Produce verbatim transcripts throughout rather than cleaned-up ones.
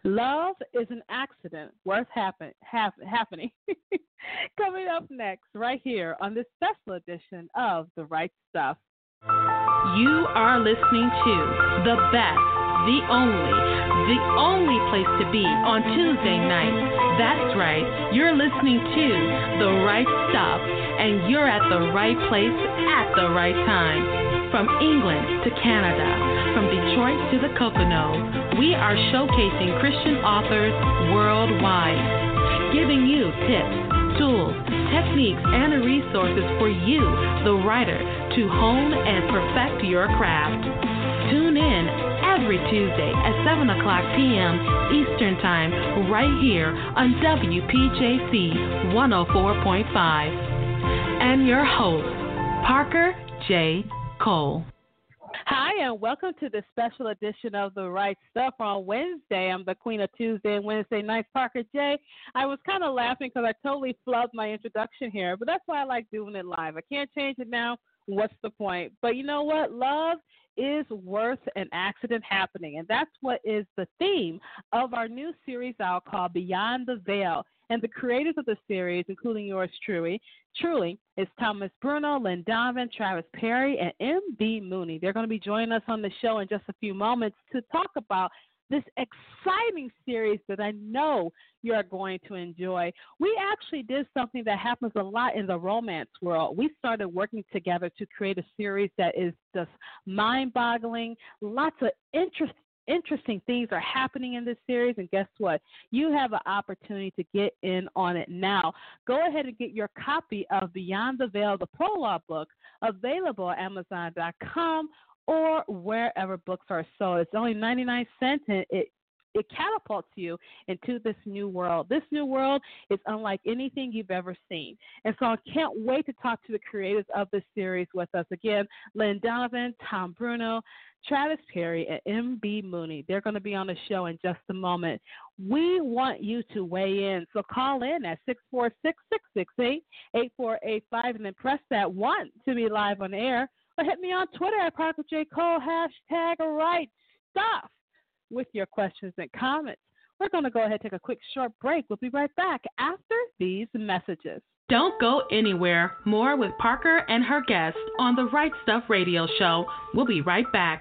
Love is an accident worth happen, hap, happening. Coming up next, right here on this special edition of The Right Stuff. You are listening to the best, the only, the only place to be on Tuesday night. That's right, you're listening to The Right Stuff, and you're at the right place at the right time. From England to Canada, from Detroit to the Poconos, we are showcasing Christian authors worldwide, giving you tips, tools, techniques, and resources for you, the writer, to hone and perfect your craft. Tune in every Tuesday at seven o'clock p.m. Eastern Time, right here on W P J C one oh four point five. And your host, Parker J. Cole. Hi, and welcome to this special edition of The Right Stuff on Wednesday. I'm the queen of Tuesday and Wednesday nights, Parker J. I was kind of laughing because I totally flubbed my introduction here, but that's why I like doing it live. I can't change it now. What's the point? But you know what? Love is worth an accident happening, and that's what is the theme of our new series out called Beyond the Veil. And the creators of the series, including yours truly, truly, is Thomas Bruno, Lynn Donovan, Travis Perry, and M B Mooney. They're going to be joining us on the show in just a few moments to talk about this exciting series that I know you're going to enjoy. We actually did something that happens a lot in the romance world. We started working together to create a series that is just mind-boggling, lots of interest Interesting things are happening in this series, and guess what? You have an opportunity to get in on it now. Go ahead and get your copy of Beyond the Veil, the prologue book, available at Amazon dot com or wherever books are sold. It's only ninety-nine cents, and it it catapults you into this new world. This new world is unlike anything you've ever seen. And so I can't wait to talk to the creators of this series with us. Again, Lynn Donovan, Tom Bruno, Travis Perry, and M B Mooney. They're going to be on the show in just a moment. We want you to weigh in. So call in at six four six, six six eight, eight four eight five and then press that one to be live on air. Or hit me on Twitter at Parker J. Cole, hashtag right stuff, with your questions and comments. We're going to go ahead and take a quick short break. We'll be right back after these messages. Don't go anywhere. More with Parker and her guests on the Right Stuff Radio Show. We'll be right back.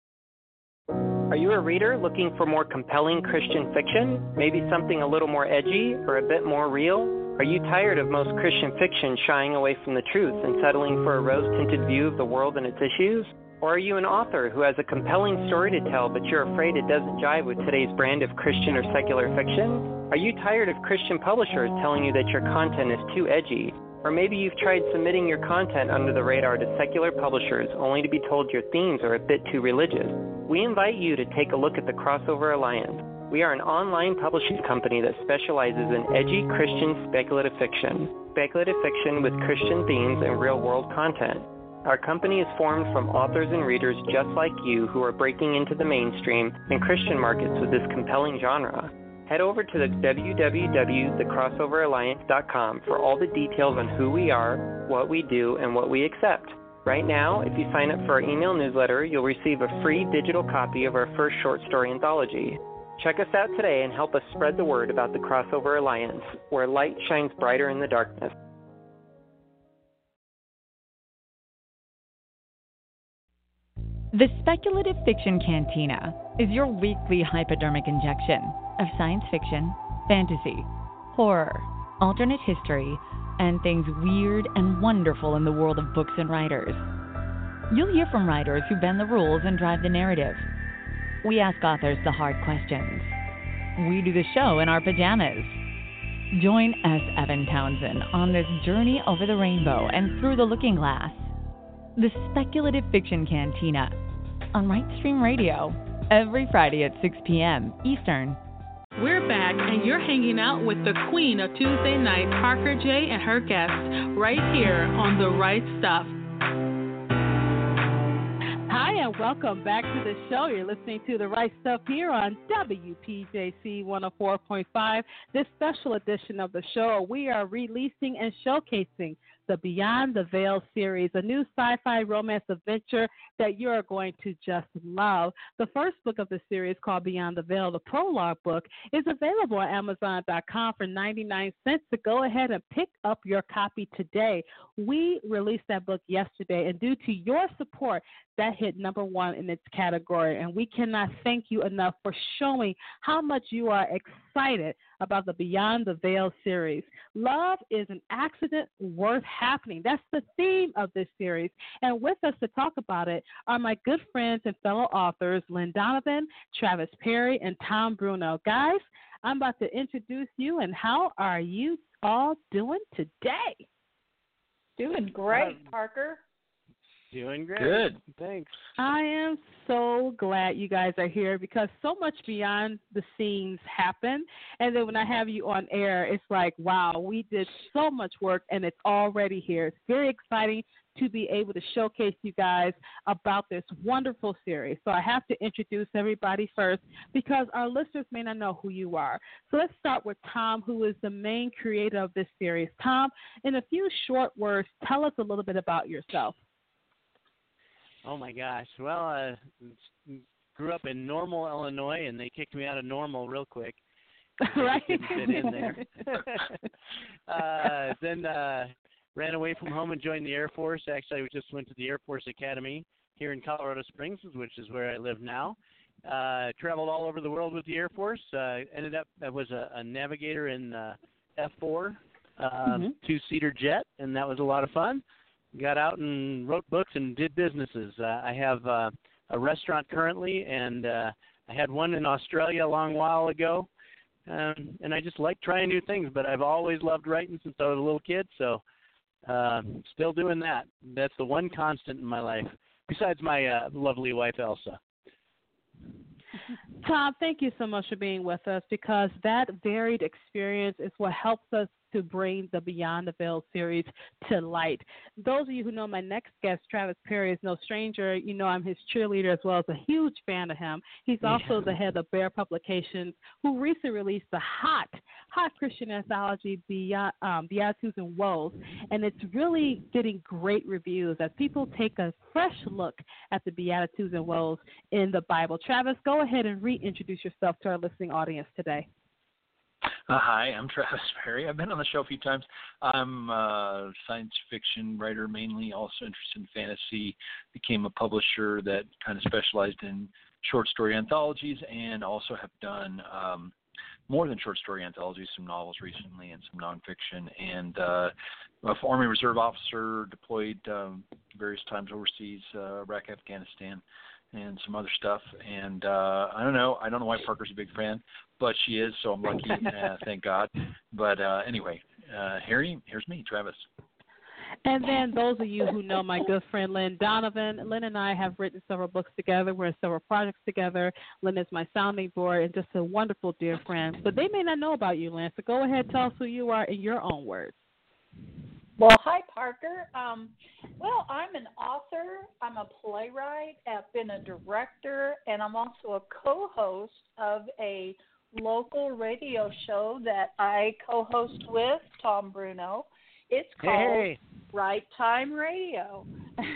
Are you a reader looking for more compelling Christian fiction? Maybe something a little more edgy or a bit more real? Are you tired of most Christian fiction shying away from the truth and settling for a rose-tinted view of the world and its issues? Or are you an author who has a compelling story to tell, but you're afraid it doesn't jive with today's brand of Christian or secular fiction? Are you tired of Christian publishers telling you that your content is too edgy? Or maybe you've tried submitting your content under the radar to secular publishers only to be told your themes are a bit too religious? We invite you to take a look at the Crossover Alliance. We are an online publishing company that specializes in edgy Christian speculative fiction, speculative fiction with Christian themes and real-world content. Our company is formed from authors and readers just like you who are breaking into the mainstream and Christian markets with this compelling genre. Head over to the w w w dot the crossover alliance dot com for all the details on who we are, what we do, and what we accept. Right now, if you sign up for our email newsletter, you'll receive a free digital copy of our first short story anthology. Check us out today and help us spread the word about the Crossover Alliance, where light shines brighter in the darkness. The Speculative Fiction Cantina is your weekly hypodermic injection of science fiction, fantasy, horror, alternate history, and things weird and wonderful in the world of books and writers. You'll hear from writers who bend the rules and drive the narrative. We ask authors the hard questions. We do the show in our pajamas. Join S. Evan Townsend on this journey over the rainbow and through the looking glass. The Speculative Fiction Cantina on Rightstream Radio every Friday at six p.m. Eastern. We're back, and you're hanging out with the queen of Tuesday night, Parker J. and her guests, right here on The Right Stuff. Hi, and welcome back to the show. You're listening to The Right Stuff here on W P J C one oh four point five. This special edition of the show, we are releasing and showcasing the Beyond the Veil series, a new sci-fi romance adventure that you are going to just love. The first book of the series, called Beyond the Veil, the prologue book, is available on Amazon dot com for ninety-nine cents. So go ahead and pick up your copy today. We released that book yesterday, and due to your support, that hit number one in its category. And we cannot thank you enough for showing how much you are excited about the Beyond the Veil series. Love is an accident worth happening. That's the theme of this series. And with us to talk about it are my good friends and fellow authors, Lynn Donovan, Travis Perry, and Tom Bruno. Guys, I'm about to introduce you, and how are you all doing today? Doing great, Parker. Doing great. Good. Thanks. I am so glad you guys are here, because so much behind the scenes happen. And then when I have you on air, it's like, wow, we did so much work and it's already here. It's very exciting to be able to showcase you guys about this wonderful series. So I have to introduce everybody first, because our listeners may not know who you are. So let's start with Tom, who is the main creator of this series. Tom, in a few short words, tell us a little bit about yourself. Oh, my gosh. Well, I uh, grew up in Normal, Illinois, and they kicked me out of Normal real quick. Right. I couldn't fit in there. uh, then uh, ran away from home and joined the Air Force. Actually, I just went to the Air Force Academy here in Colorado Springs, which is where I live now. Uh, traveled all over the world with the Air Force. Uh, ended up, I was a, a navigator in uh, F four, uh, mm-hmm. two-seater jet, and that was a lot of fun. Got out and wrote books and did businesses. Uh, I have uh, a restaurant currently, and uh, I had one in Australia a long while ago. Um, and I just like trying new things, but I've always loved writing since I was a little kid, so uh, still doing that. That's the one constant in my life, besides my uh, lovely wife, Elsa. Tom, thank you so much for being with us, because that varied experience is what helps us to bring the Beyond the Veil series to light. Those of you who know my next guest, Travis Perry, is no stranger. You know I'm his cheerleader as well as a huge fan of him. He's also yeah. the head of Bear Publications, who recently released the hot, hot Christian anthology, Beyond, um, Beatitudes and Woes, and it's really getting great reviews as people take a fresh look at the Beatitudes and Woes in the Bible. Travis, go ahead and reintroduce yourself to our listening audience today. Uh, hi, I'm Travis Perry. I've been on the show a few times. I'm a science fiction writer, mainly also interested in fantasy. Became a publisher that kind of specialized in short story anthologies, and also have done um, more than short story anthologies, some novels recently and some nonfiction. And uh, a Army Reserve officer, deployed um, various times overseas, uh, Iraq, Afghanistan, and some other stuff. And uh, I don't know. I don't know why Parker's a big fan, but she is, so I'm lucky. uh, thank God. But uh, anyway, uh, here, here's me, Travis. And then those of you who know my good friend Lynn Donovan, Lynn and I have written several books together. We're in several projects together. Lynn is my sounding board and just a wonderful dear friend. But they may not know about you, Lynn, so go ahead, tell us who you are in your own words. Well, hi, Parker. Um, well, I'm an author. I'm a playwright. I've been a director, and I'm also a co-host of a local radio show that I co-host with Tom Bruno. It's called hey. Right Time Radio.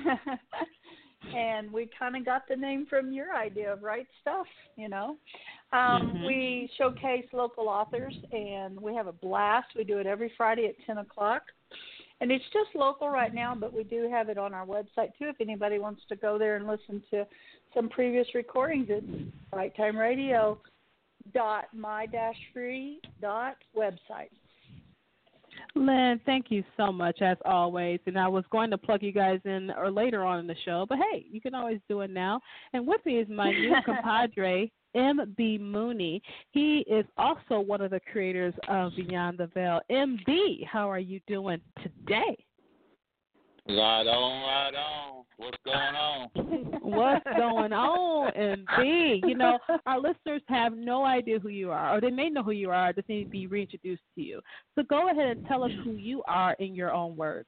And we kind of got the name from your idea of right stuff, you know. Um, mm-hmm. We showcase local authors, and we have a blast. We do it every Friday at ten o'clock. And it's just local right now, but we do have it on our website, too, if anybody wants to go there and listen to some previous recordings. It's right time radio dot my dash free dot website. Lynn, thank you so much, as always. And I was going to plug you guys in or later on in the show, but, hey, you can always do it now. And with me is my new compadre, M B Mooney. He is also one of the creators of Beyond the Veil. M B, how are you doing today? Right on, right on. What's going on? What's going on, M B? You know, our listeners have no idea who you are, or they may know who you are, just need to be reintroduced to you. So go ahead and tell us who you are in your own words.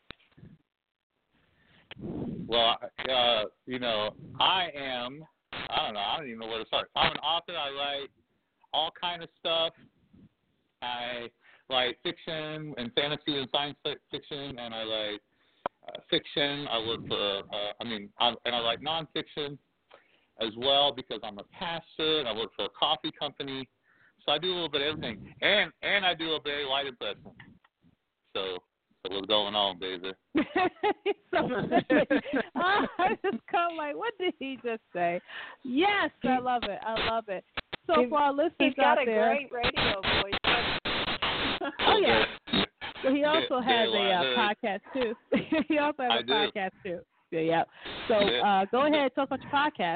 Well, uh, you know, I am, I don't know, I don't even know where to start. I'm an author. I write all kind of stuff. I write fiction and fantasy and science fiction, and I write fiction. I look for, uh, I mean, I, and I like nonfiction as well because I'm a pastor, and I work for a coffee company. So I do a little bit of everything. And and I do a very light impression. So, so what's going on, baby? so, I just come like, what did he just say? Yes, I love it. I love it. So he's, for our listeners he's got out a there, great radio voice. Oh, yeah. Well, he also has a uh, uh, podcast, too. he also has I a do. podcast, too. Yeah, yeah. So uh, go ahead and talk about your podcast.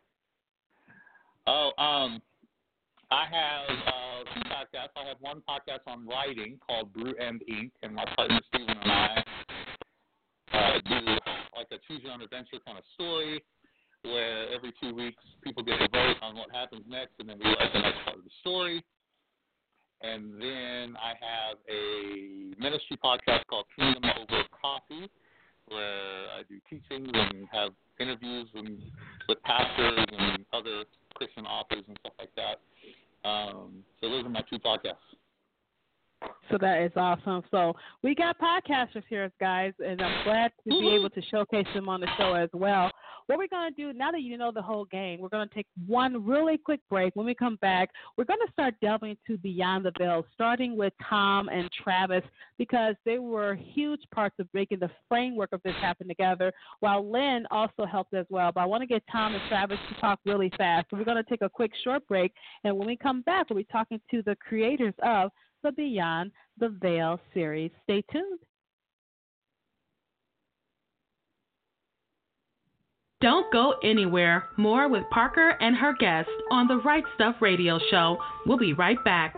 Oh, um, I have uh, two podcasts. I have one podcast on writing called Brew and Ink, and my partner Stephen and I uh, do like a choose your own adventure kind of story where every two weeks people get to vote on what happens next, and then we write the next part of the story. And then I have a ministry podcast called Kingdom Over Coffee, where I do teachings and have interviews and, with pastors and other Christian authors and stuff like that. Um, so those are my two podcasts. So that is awesome. So we got podcasters here, guys, and I'm glad to be able to showcase them on the show as well. What we're going to do, now that you know the whole game, we're going to take one really quick break. When we come back, we're going to start delving into Beyond the Veil, starting with Tom and Travis, because they were huge parts of making the framework of this happen together, while Lynn also helped as well. But I want to get Tom and Travis to talk really fast. So we're going to take a quick short break, and when we come back, we'll be talking to the creators of the Beyond the Veil series. Stay tuned. Don't go anywhere. More with Parker and her guest on the Right Stuff Radio Show. We'll be right back.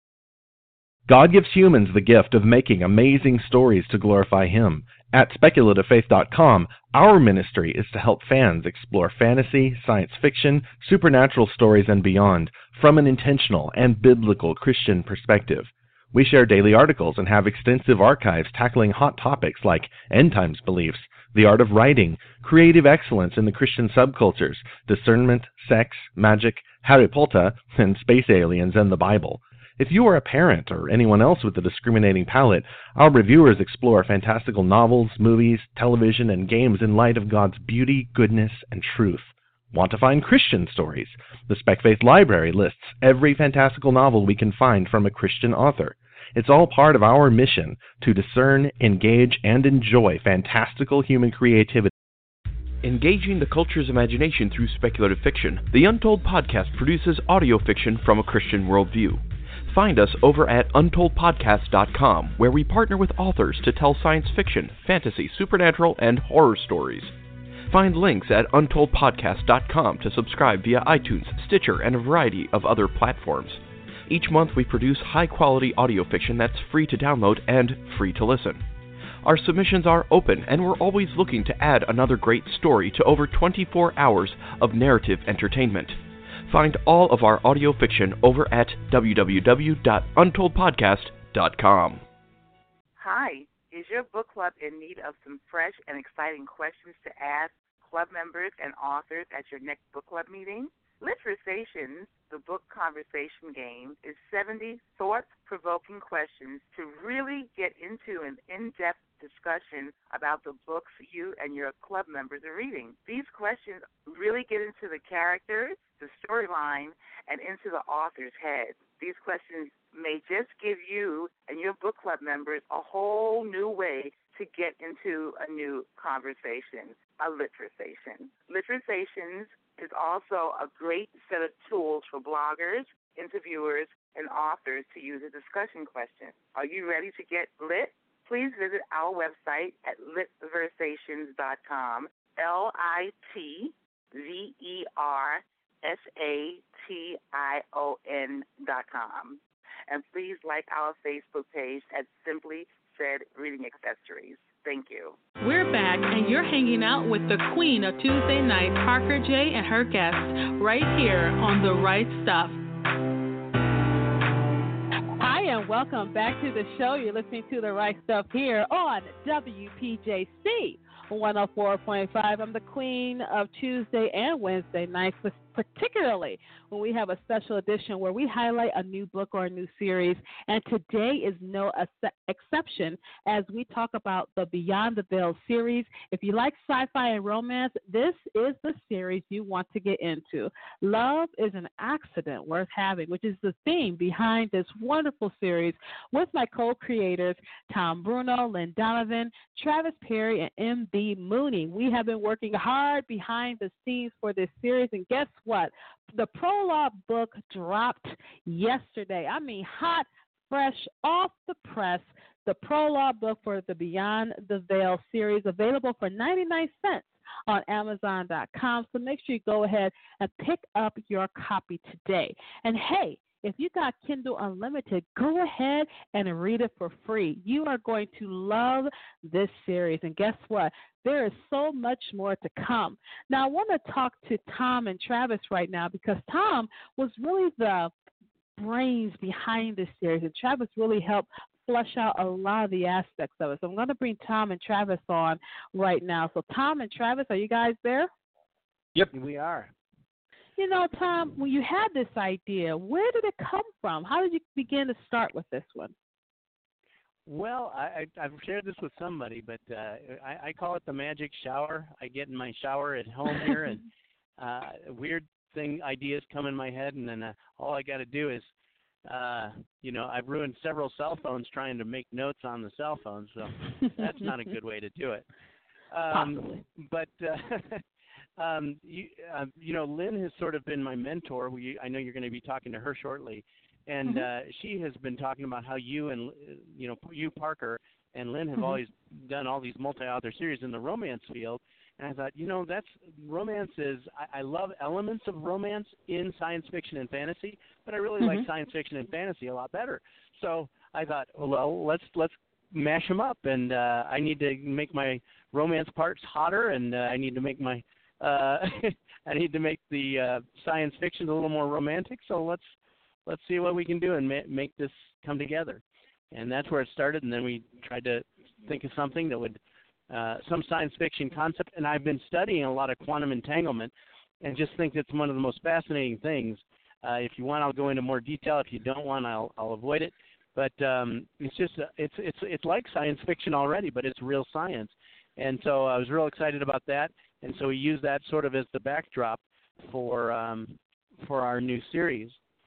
God gives humans the gift of making amazing stories to glorify Him. At speculative faith dot com, our ministry is to help fans explore fantasy, science fiction, supernatural stories, and beyond from an intentional and biblical Christian perspective. We share daily articles and have extensive archives tackling hot topics like end times beliefs, the art of writing, creative excellence in the Christian subcultures, discernment, sex, magic, Harry Potter, and space aliens and the Bible. If you are a parent or anyone else with a discriminating palate, our reviewers explore fantastical novels, movies, television, and games in light of God's beauty, goodness, and truth. Want to find Christian stories? The Spec Faith Library lists every fantastical novel we can find from a Christian author. It's all part of our mission to discern, engage, and enjoy fantastical human creativity. Engaging the culture's imagination through speculative fiction, the Untold Podcast produces audio fiction from a Christian worldview. Find us over at untold podcast dot com, where we partner with authors to tell science fiction, fantasy, supernatural, and horror stories. Find links at untold podcast dot com to subscribe via iTunes, Stitcher, and a variety of other platforms. Each month we produce high-quality audio fiction that's free to download and free to listen. Our submissions are open, and we're always looking to add another great story to over twenty-four hours of narrative entertainment. Find all of our audio fiction over at w w w dot untold podcast dot com. Hi, is your book club in need of some fresh and exciting questions to ask club members and authors at your next book club meeting? Literations, the book conversation game, is seventy thought-provoking questions to really get into an in-depth discussion about the books you and your club members are reading. These questions really get into the characters, the storyline, and into the author's head. These questions may just give you and your book club members a whole new way to get into a new conversation, a literation. Literations is also a great set of tools for bloggers, interviewers, and authors to use as discussion questions. Are you ready to get lit? Please visit our website at litversations dot com, L I T V E R S A T I O N dot com. And please like our Facebook page at Simply Said Reading Accessories. Thank you. We're back, and you're hanging out with the queen of Tuesday night, Parker J. and her guests, right here on The Right Stuff. Hi, and welcome back to the show. You're listening to The Right Stuff here on W P J C one oh four point five. I'm the queen of Tuesday and Wednesday nights with particularly when we have a special edition where we highlight a new book or a new series. And today is no ex- exception as we talk about the Beyond the Veil series. If you like sci-fi and romance, this is the series you want to get into. Love is an accident worth having, which is the theme behind this wonderful series with my co-creators, Tom Bruno, Lynn Donovan, Travis Perry, and M B Mooney. We have been working hard behind the scenes for this series, and guess what? The prologue book dropped yesterday. I mean, hot, fresh, off the press. The prologue book for the Beyond the Veil series, available for ninety-nine cents on Amazon dot com. So make sure you go ahead and pick up your copy today. And hey, if you got Kindle Unlimited, go ahead and read it for free. You are going to love this series. And guess what? There is so much more to come. Now, I want to talk to Tom and Travis right now because Tom was really the brains behind this series, and Travis really helped flush out a lot of the aspects of it. So I'm going to bring Tom and Travis on right now. So Tom and Travis, are you guys there? Yep, we are. You know, Tom, when you had this idea, where did it come from? How did you begin to start with this one? Well, I, I, I've shared this with somebody, but uh, I, I call it the magic shower. I get in my shower at home here, and uh, weird thing ideas come in my head, and then uh, all I got to do is, uh, you know, I've ruined several cell phones trying to make notes on the cell phone, so that's not a good way to do it. Um, Possibly. But uh, um, you, uh, you know, Lynn has sort of been my mentor. We, I know you're going to be talking to her shortly. And uh, she has been talking about how you and, you know, you, Parker, and Lynn have mm-hmm. always done all these multi-author series in the romance field. And I thought, you know, that's romance is, I, I love elements of romance in science fiction and fantasy, but I really mm-hmm. like science fiction and fantasy a lot better. So I thought, well, let's let's mash them up. And uh, I need to make my romance parts hotter, and uh, I need to make my, uh, I need to make the uh, science fiction a little more romantic. So let's, let's see what we can do and ma- make this come together. And that's where it started, and then we tried to think of something that would, uh, some science fiction concept, and I've been studying a lot of quantum entanglement and just think it's one of the most fascinating things. Uh, if you want, I'll go into more detail. If you don't want, I'll, I'll avoid it. But um, it's just, uh, it's, it's, it's like science fiction already, but it's real science. And so I was real excited about that, and so we used that sort of as the backdrop for, um, for our new series.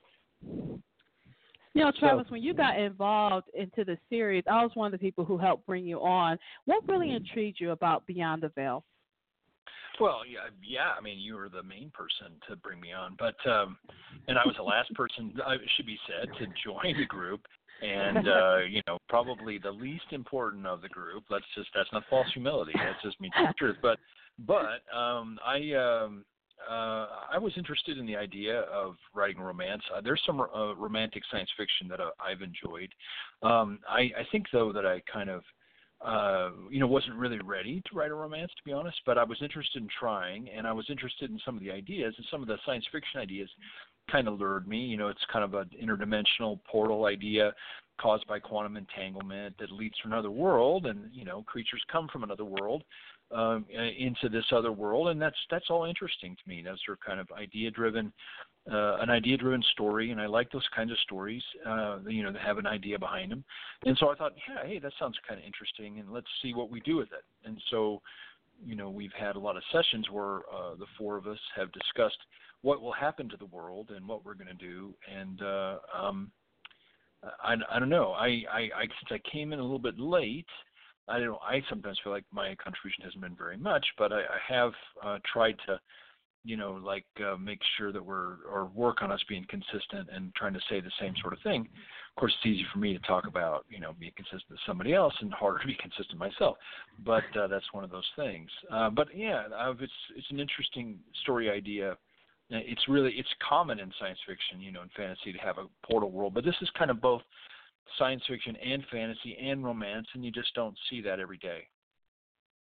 You know, Travis, so, when you got involved into the series, I was one of the people who helped bring you on. What really intrigued you about Beyond the Veil? Well, yeah, yeah. I mean, you were the main person to bring me on, but um, and I was the last person, it should be said, to join the group, and uh, you know, probably the least important of the group. Let's just that's not false humility. That's just me telling the truth. But but um, I. Um, Uh, I was interested in the idea of writing romance. Uh, there's some uh, romantic science fiction that uh, I've enjoyed. Um, I, I think, though, that I kind of, uh, you know, wasn't really ready to write a romance, to be honest, but I was interested in trying, and I was interested in some of the ideas, and some of the science fiction ideas kind of lured me. You know, it's kind of an interdimensional portal idea caused by quantum entanglement that leads to another world, and, you know, creatures come from another world. Um, into this other world, and that's that's all interesting to me. Those are kind of idea-driven, uh, an idea-driven story, and I like those kinds of stories, uh, you know, that have an idea behind them. And so I thought, yeah, hey, that sounds kind of interesting, and let's see what we do with it. And so, you know, we've had a lot of sessions where uh, the four of us have discussed what will happen to the world and what we're going to do. And uh, um, I, I don't know. I, I, I since I came in a little bit late. I don't. I sometimes feel like my contribution hasn't been very much, but I, I have uh, tried to, you know, like uh, make sure that we're or work on us being consistent and trying to say the same sort of thing. Of course, it's easy for me to talk about, you know, being consistent with somebody else, and harder to be consistent myself. But uh, that's one of those things. Uh, but yeah, uh, it's it's an interesting story idea. It's really it's common in science fiction, you know, in fantasy to have a portal world, but this is kind of both science fiction and fantasy and romance, and you just don't see that every day.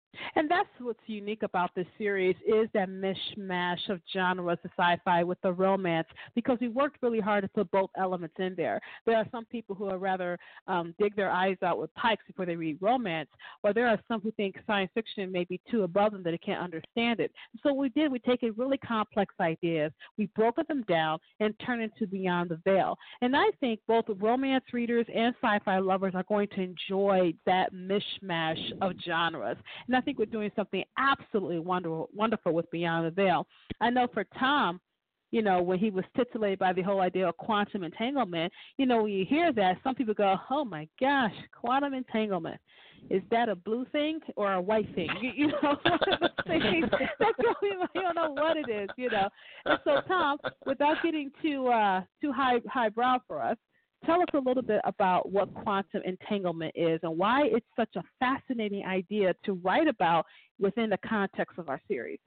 And that's what's unique about this series is that mishmash of genres, the sci-fi with the romance, because we worked really hard to put both elements in there. There are some people who are rather um, dig their eyes out with pikes before they read romance, or there are some who think science fiction may be too above them that they can't understand it. So what we did, we take really complex ideas, we broke them down, and turned into Beyond the Veil. And I think both romance readers and sci-fi lovers are going to enjoy that mishmash of genres. And I think we're doing something absolutely wonderful, wonderful with Beyond the Veil. I know for Tom, you know, when he was titillated by the whole idea of quantum entanglement, you know, when you hear that, some people go, oh, my gosh, quantum entanglement. Is that a blue thing or a white thing? You, you know, things that go, you don't know what it is, you know. And so, Tom, without getting too uh, too high highbrow for us, tell us a little bit about what quantum entanglement is and why it's such a fascinating idea to write about within the context of our series.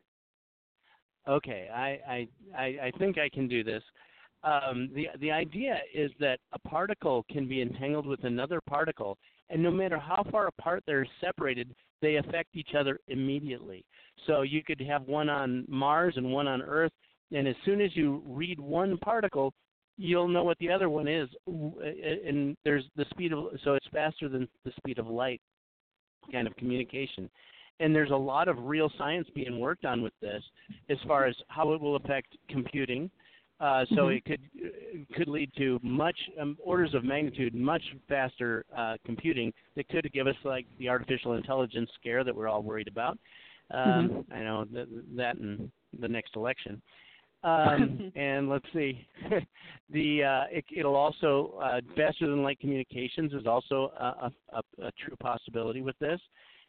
Okay, I I, I think I can do this. Um, the the idea is that a particle can be entangled with another particle, and no matter how far apart they're separated, they affect each other immediately. So you could have one on Mars and one on Earth, and as soon as you read one particle, you'll know what the other one is, and there's the speed of, so it's faster than the speed of light kind of communication. And there's a lot of real science being worked on with this as far as how it will affect computing. Uh, so mm-hmm. it could could lead to much um, orders of magnitude, much faster uh, computing that could give us like the artificial intelligence scare that we're all worried about. Um, mm-hmm. I know that, that in the next election. Um, and let's see, the uh, it, it'll also uh, faster than light communications is also a, a, a true possibility with this.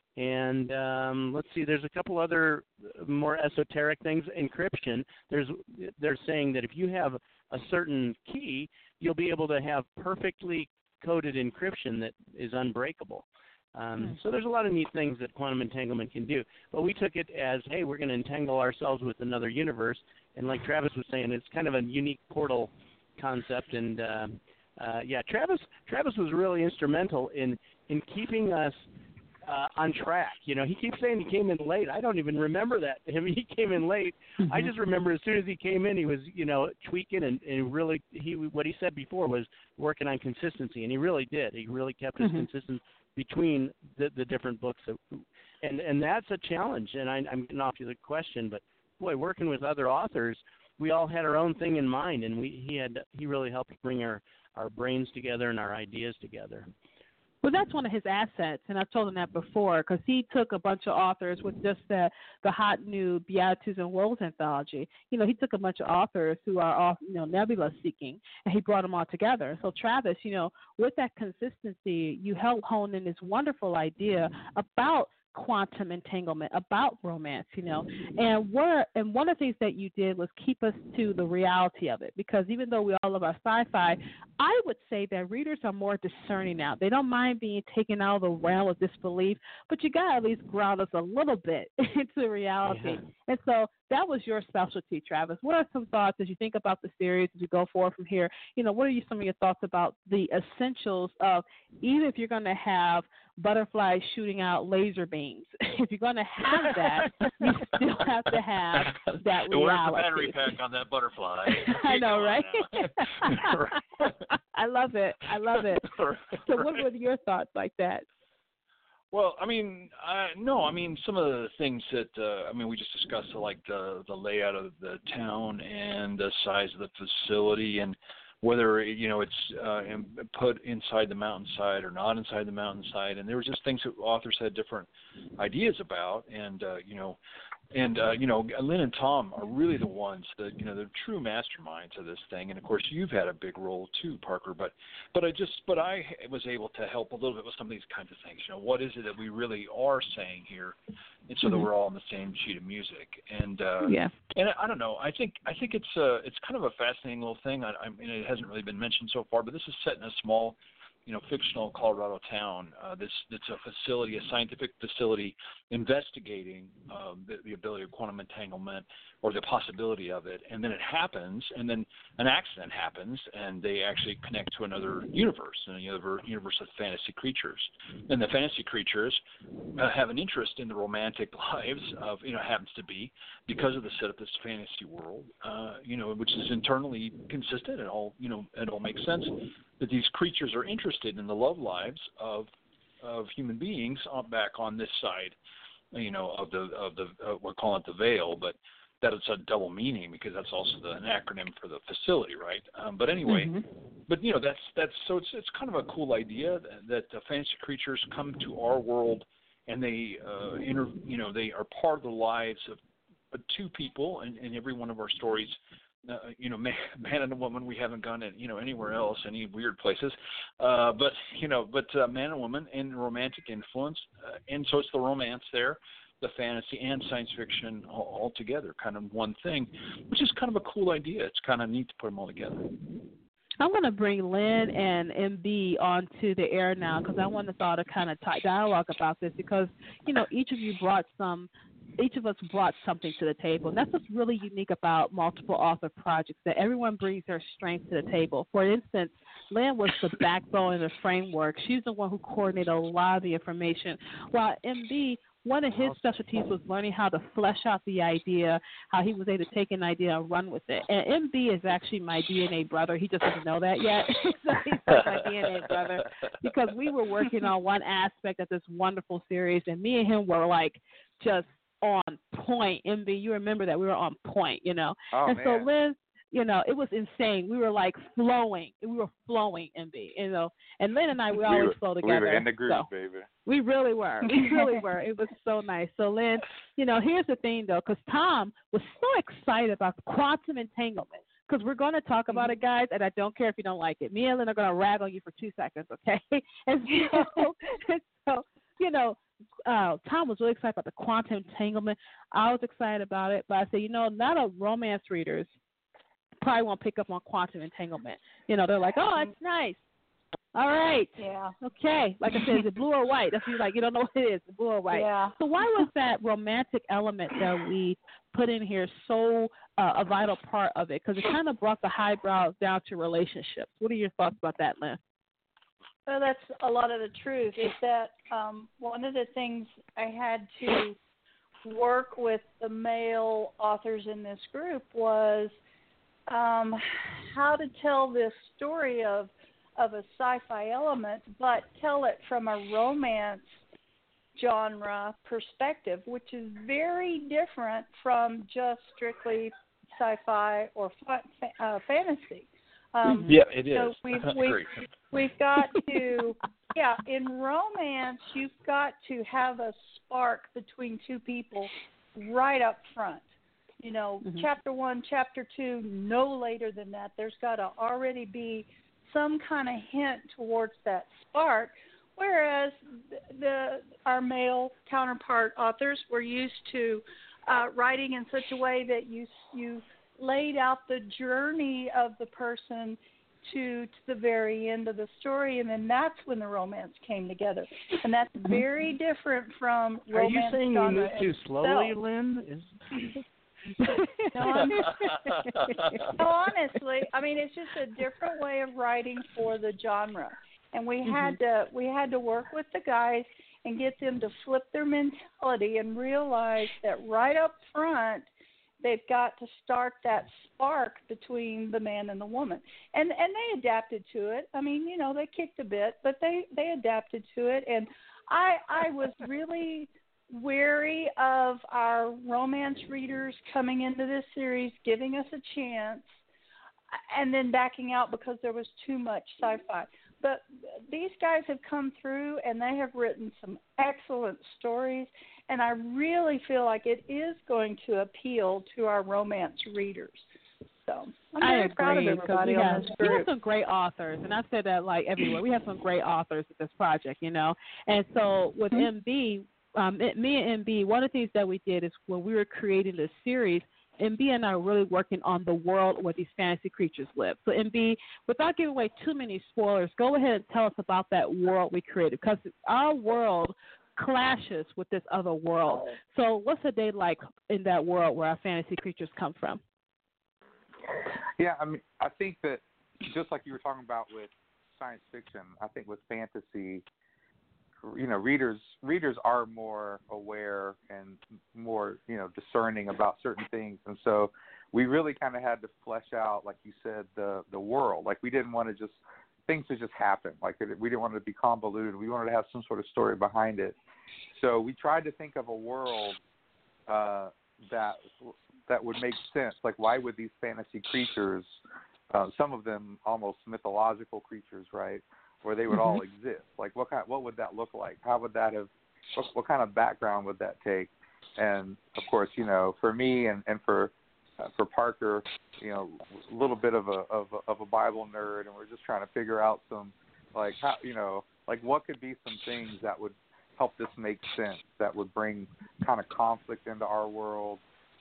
And um, let's see, there's a couple other more esoteric things. Encryption, there's they're saying that if you have a certain key, you'll be able to have perfectly coded encryption that is unbreakable. Um, mm-hmm. So there's a lot of neat things that quantum entanglement can do. But we took it as, hey, we're going to entangle ourselves with another universe. And like Travis was saying, it's kind of a unique portal concept. And, uh, uh, yeah, Travis Travis was really instrumental in, in keeping us uh, on track. You know, he keeps saying he came in late. I don't even remember that. I mean, he came in late. Mm-hmm. I just remember as soon as he came in, he was, you know, tweaking and, and really, he what he said before was working on consistency. And he really did. He really kept us mm-hmm. consistent between the, the different books. That, and, and that's a challenge. And I, I'm getting off to the question, but boy, working with other authors, we all had our own thing in mind, and we he had he really helped bring our, our brains together and our ideas together. Well, that's one of his assets, and I've told him that before, because he took a bunch of authors with just the, the hot new Beatitudes and Woes anthology. You know, he took a bunch of authors who are off, you know, nebula seeking, and he brought them all together. So, Travis, you know, with that consistency, you helped hone in this wonderful idea about quantum entanglement, about romance, you know, and what and one of the things that you did was keep us to the reality of it, because even though we all love our sci-fi, I would say that readers are more discerning now. They don't mind being taken out of the realm of disbelief, but you got to at least ground us a little bit into reality. Yeah. And so that was your specialty, Travis. What are some thoughts as you think about the series, as you go forward from here? You know, what are you, some of your thoughts about the essentials of, even if you're going to have butterflies shooting out laser beams, if you're going to have that, you still have to have that reality. Where's the battery pack on that butterfly? I know, right? I love it. I love it. So what were your thoughts like that? Well, I mean, uh, no, I mean, some of the things that, uh, I mean, we just discussed, like the, the layout of the town and the size of the facility and whether, you know, it's uh, put inside the mountainside or not inside the mountainside. And there were just things that authors had different ideas about. And, uh, you know, and, uh, you know, Lynn and Tom are really the ones that, you know, the true masterminds of this thing. And, of course, you've had a big role, too, Parker. But but I just but I was able to help a little bit with some of these kinds of things. You know, what is it that we really are saying here? And so mm-hmm. that we're all on the same sheet of music. And, uh, yeah. and I, I don't know. I think I think it's uh, it's kind of a fascinating little thing. I, I mean, it hasn't really been mentioned so far, but this is set in a small you know, fictional Colorado town. Uh, this it's a facility, a scientific facility, investigating um, the, the ability of quantum entanglement or the possibility of it. And then it happens, and then an accident happens, and they actually connect to another universe, and a universe of fantasy creatures. And the fantasy creatures uh, have an interest in the romantic lives of, you know, happens to be because of the set of this fantasy world, uh, you know, which is internally consistent. It all, you know, it all makes sense that these creatures are interested in the love lives of of human beings on, back on this side, you know, of the of the uh, we're calling it the veil, but that it's a double meaning because that's also the, an acronym for the facility, right? Um, but anyway, mm-hmm. but you know, that's that's so it's it's kind of a cool idea that, that the fantasy creatures come to our world and they uh, inter, you know, they are part of the lives of uh, two people in, in every one of our stories. Uh, you know, man, man and a woman. We haven't gone, in, you know, anywhere else, any weird places. Uh, but you know, but uh, man and woman and romantic influence, uh, and so it's the romance there, the fantasy and science fiction all, all together, kind of one thing, which is kind of a cool idea. It's kind of neat to put them all together. I'm going to bring Lynn and M B onto the air now because I want us all to kind of talk dialogue about this because, you know, each of you brought some. Each of us brought something to the table. And that's what's really unique about multiple author projects, that everyone brings their strength to the table. For instance, Lynn was the backbone and the framework. She's the one who coordinated a lot of the information, while M B, one of his specialties was learning how to flesh out the idea, how he was able to take an idea and run with it. And M B is actually my D N A brother. He just doesn't know that yet. So he's like my D N A brother because we were working on one aspect of this wonderful series, and me and him were like just on point. M B, you remember that we were on point, you know. Oh, and man. so Liz, you know, it was insane. We were like flowing. We were flowing, M B, you know. And Lynn and I, we, we always were, flow together. We were in the groove, so. baby. We really were. We really were. It was so nice. So, Lynn, you know, here's the thing, though, because Tom was so excited about quantum entanglement, because we're going to talk about it, guys, and I don't care if you don't like it. Me and Lynn are going to rag on you for two seconds, okay? And so, and so you know, uh, Tom was really excited about the quantum entanglement. I was excited about it, but I said, you know, a lot of romance readers probably won't pick up on quantum entanglement. You know, they're like, oh, it's nice. All right. Yeah. Okay. Like I said, is it blue or white? That's what you're like, you don't know what it is, blue or white. Yeah. So why was that romantic element that we put in here so uh, a vital part of it? Because it kind of brought the highbrows down to relationships. What are your thoughts about that, Lynn? Well, that's a lot of the truth. Is that um, one of the things I had to work with the male authors in this group was um, how to tell this story of of a sci-fi element, but tell it from a romance genre perspective, which is very different from just strictly sci-fi or fa- uh, fantasy. Um, yeah, it is. So we've, we've, we've got to, yeah, in romance, you've got to have a spark between two people right up front. You know, mm-hmm. chapter one, chapter two, no later than that. There's got to already be some kind of hint towards that spark, whereas the, the our male counterpart authors were used to uh, writing in such a way that you you laid out the journey of the person to, to the very end of the story, and then that's when the romance came together. And that's very different from Are romance. Are you saying you move too slowly, itself. Lynn? Is... no, I'm, no, honestly, I mean it's just a different way of writing for the genre, and we mm-hmm. had to we had to work with the guys and get them to flip their mentality and realize that right up front they've got to start that spark between the man and the woman, and and they adapted to it. I mean, you know, they kicked a bit, but they they adapted to it, and I I was really wary of our romance readers coming into this series, giving us a chance, and then backing out because there was too much sci-fi. But these guys have come through, and they have written some excellent stories, and I really feel like it is going to appeal to our romance readers. So I'm very I proud of agree, everybody we on have, this we group. have some great authors, and I've said that like everywhere. We have some great authors with this project, you know. And so with mm-hmm. M B, Um, me and M B, one of the things that we did is when we were creating this series, M B and I are really working on the world where these fantasy creatures live. So, M B, without giving away too many spoilers, go ahead and tell us about that world we created, because our world clashes with this other world. So, what's a day like in that world where our fantasy creatures come from? Yeah, I mean, I think that just like you were talking about with science fiction, I think with fantasy, you know, readers readers are more aware and more, you know, discerning about certain things, and so we really kind of had to flesh out, like you said, the the world. Like, we didn't want to just things to just happen. Like, we didn't want it to be convoluted. We wanted to have some sort of story behind it. So we tried to think of a world uh, that that would make sense. Like, why would these fantasy creatures, uh, some of them almost mythological creatures, right, where they would mm-hmm. all exist? Like, what kind, what would that look like? How would that have, what, what kind of background would that take? And of course, you know, for me and, and for uh, for Parker, you know, a little bit of a, of a of a Bible nerd, and we're just trying to figure out some, like, how, you know, like what could be some things that would help this make sense, that would bring kind of conflict into our world,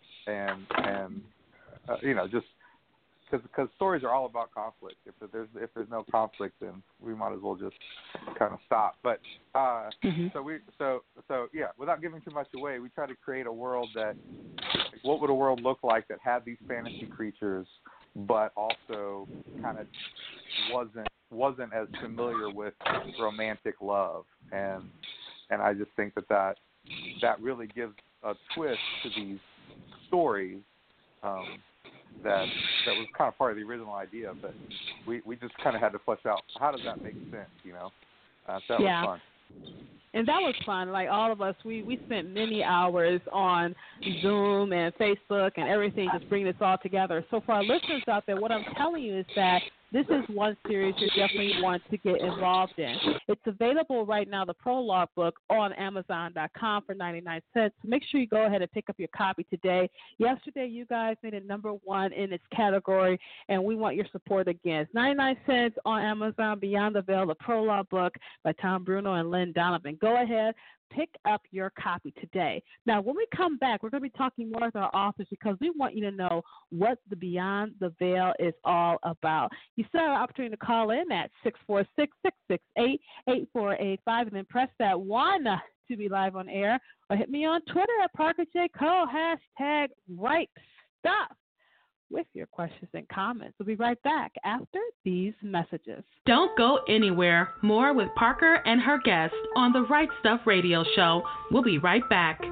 and and uh, you know, just because because stories are all about conflict. If there's if there's no conflict, then we might as well just kind of stop. But uh, mm-hmm. so we so so yeah, without giving too much away, we try to create a world that, like, what would a world look like that had these fantasy creatures, but also kind of wasn't wasn't as familiar with romantic love, and and I just think that that, that really gives a twist to these stories. Um, that that was kind of part of the original idea, but we, we just kind of had to flesh out, how does that make sense, you know? Uh, so that yeah. was fun. And that was fun. Like, all of us, we, we spent many hours on Zoom and Facebook and everything, just bringing this all together. So for our listeners out there, what I'm telling you is that this is one series you definitely want to get involved in. It's available right now, the prologue book, on Amazon dot com for ninety-nine cents. So make sure you go ahead and pick up your copy today. Yesterday, you guys made it number one in its category, and we want your support again. It's ninety-nine cents on Amazon, Beyond the Veil, the prologue book by Tom Bruno and Lynn Donovan. Go ahead, pick up your copy today. Now, when we come back, we're going to be talking more with our authors, because we want you to know what the Beyond the Veil is all about. You still have an opportunity to call in at six four six, six six eight, eight four eight five, and then press that one to be live on air, or hit me on Twitter at Parker J. Cole, hashtag right stuff, with your questions and comments. We'll be right back after these messages. Don't go anywhere. More with Parker and her guests on the Right Stuff Radio Show. We'll be right back.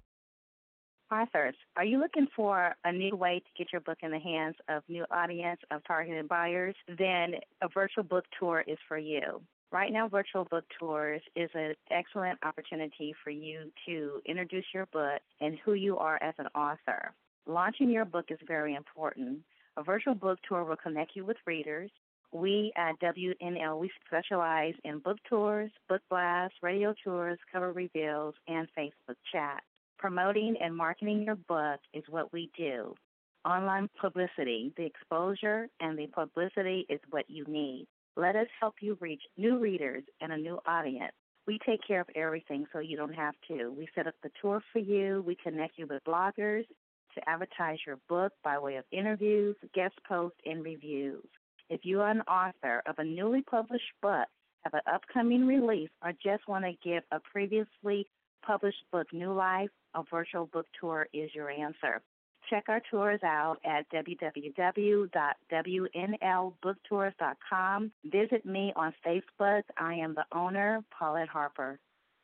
Authors, are you looking for a new way to get your book in the hands of new audience of targeted buyers? Then a virtual book tour is for you. Right now, virtual book tours is an excellent opportunity for you to introduce your book and who you are as an author. Launching your book is very important. A virtual book tour will connect you with readers. We at W N L, we specialize in book tours, book blasts, radio tours, cover reveals, and Facebook chat. Promoting and marketing your book is what we do. Online publicity, the exposure and the publicity is what you need. Let us help you reach new readers and a new audience. We take care of everything so you don't have to. We set up the tour for you. We connect you with bloggers to advertise your book by way of interviews, guest posts, and reviews. If you are an author of a newly published book, have an upcoming release, or just want to give a previously published book new life, a virtual book tour is your answer. Check our tours out at w w w dot w n l book tours dot com. Visit me on Facebook. I am the owner, Paulette Harper.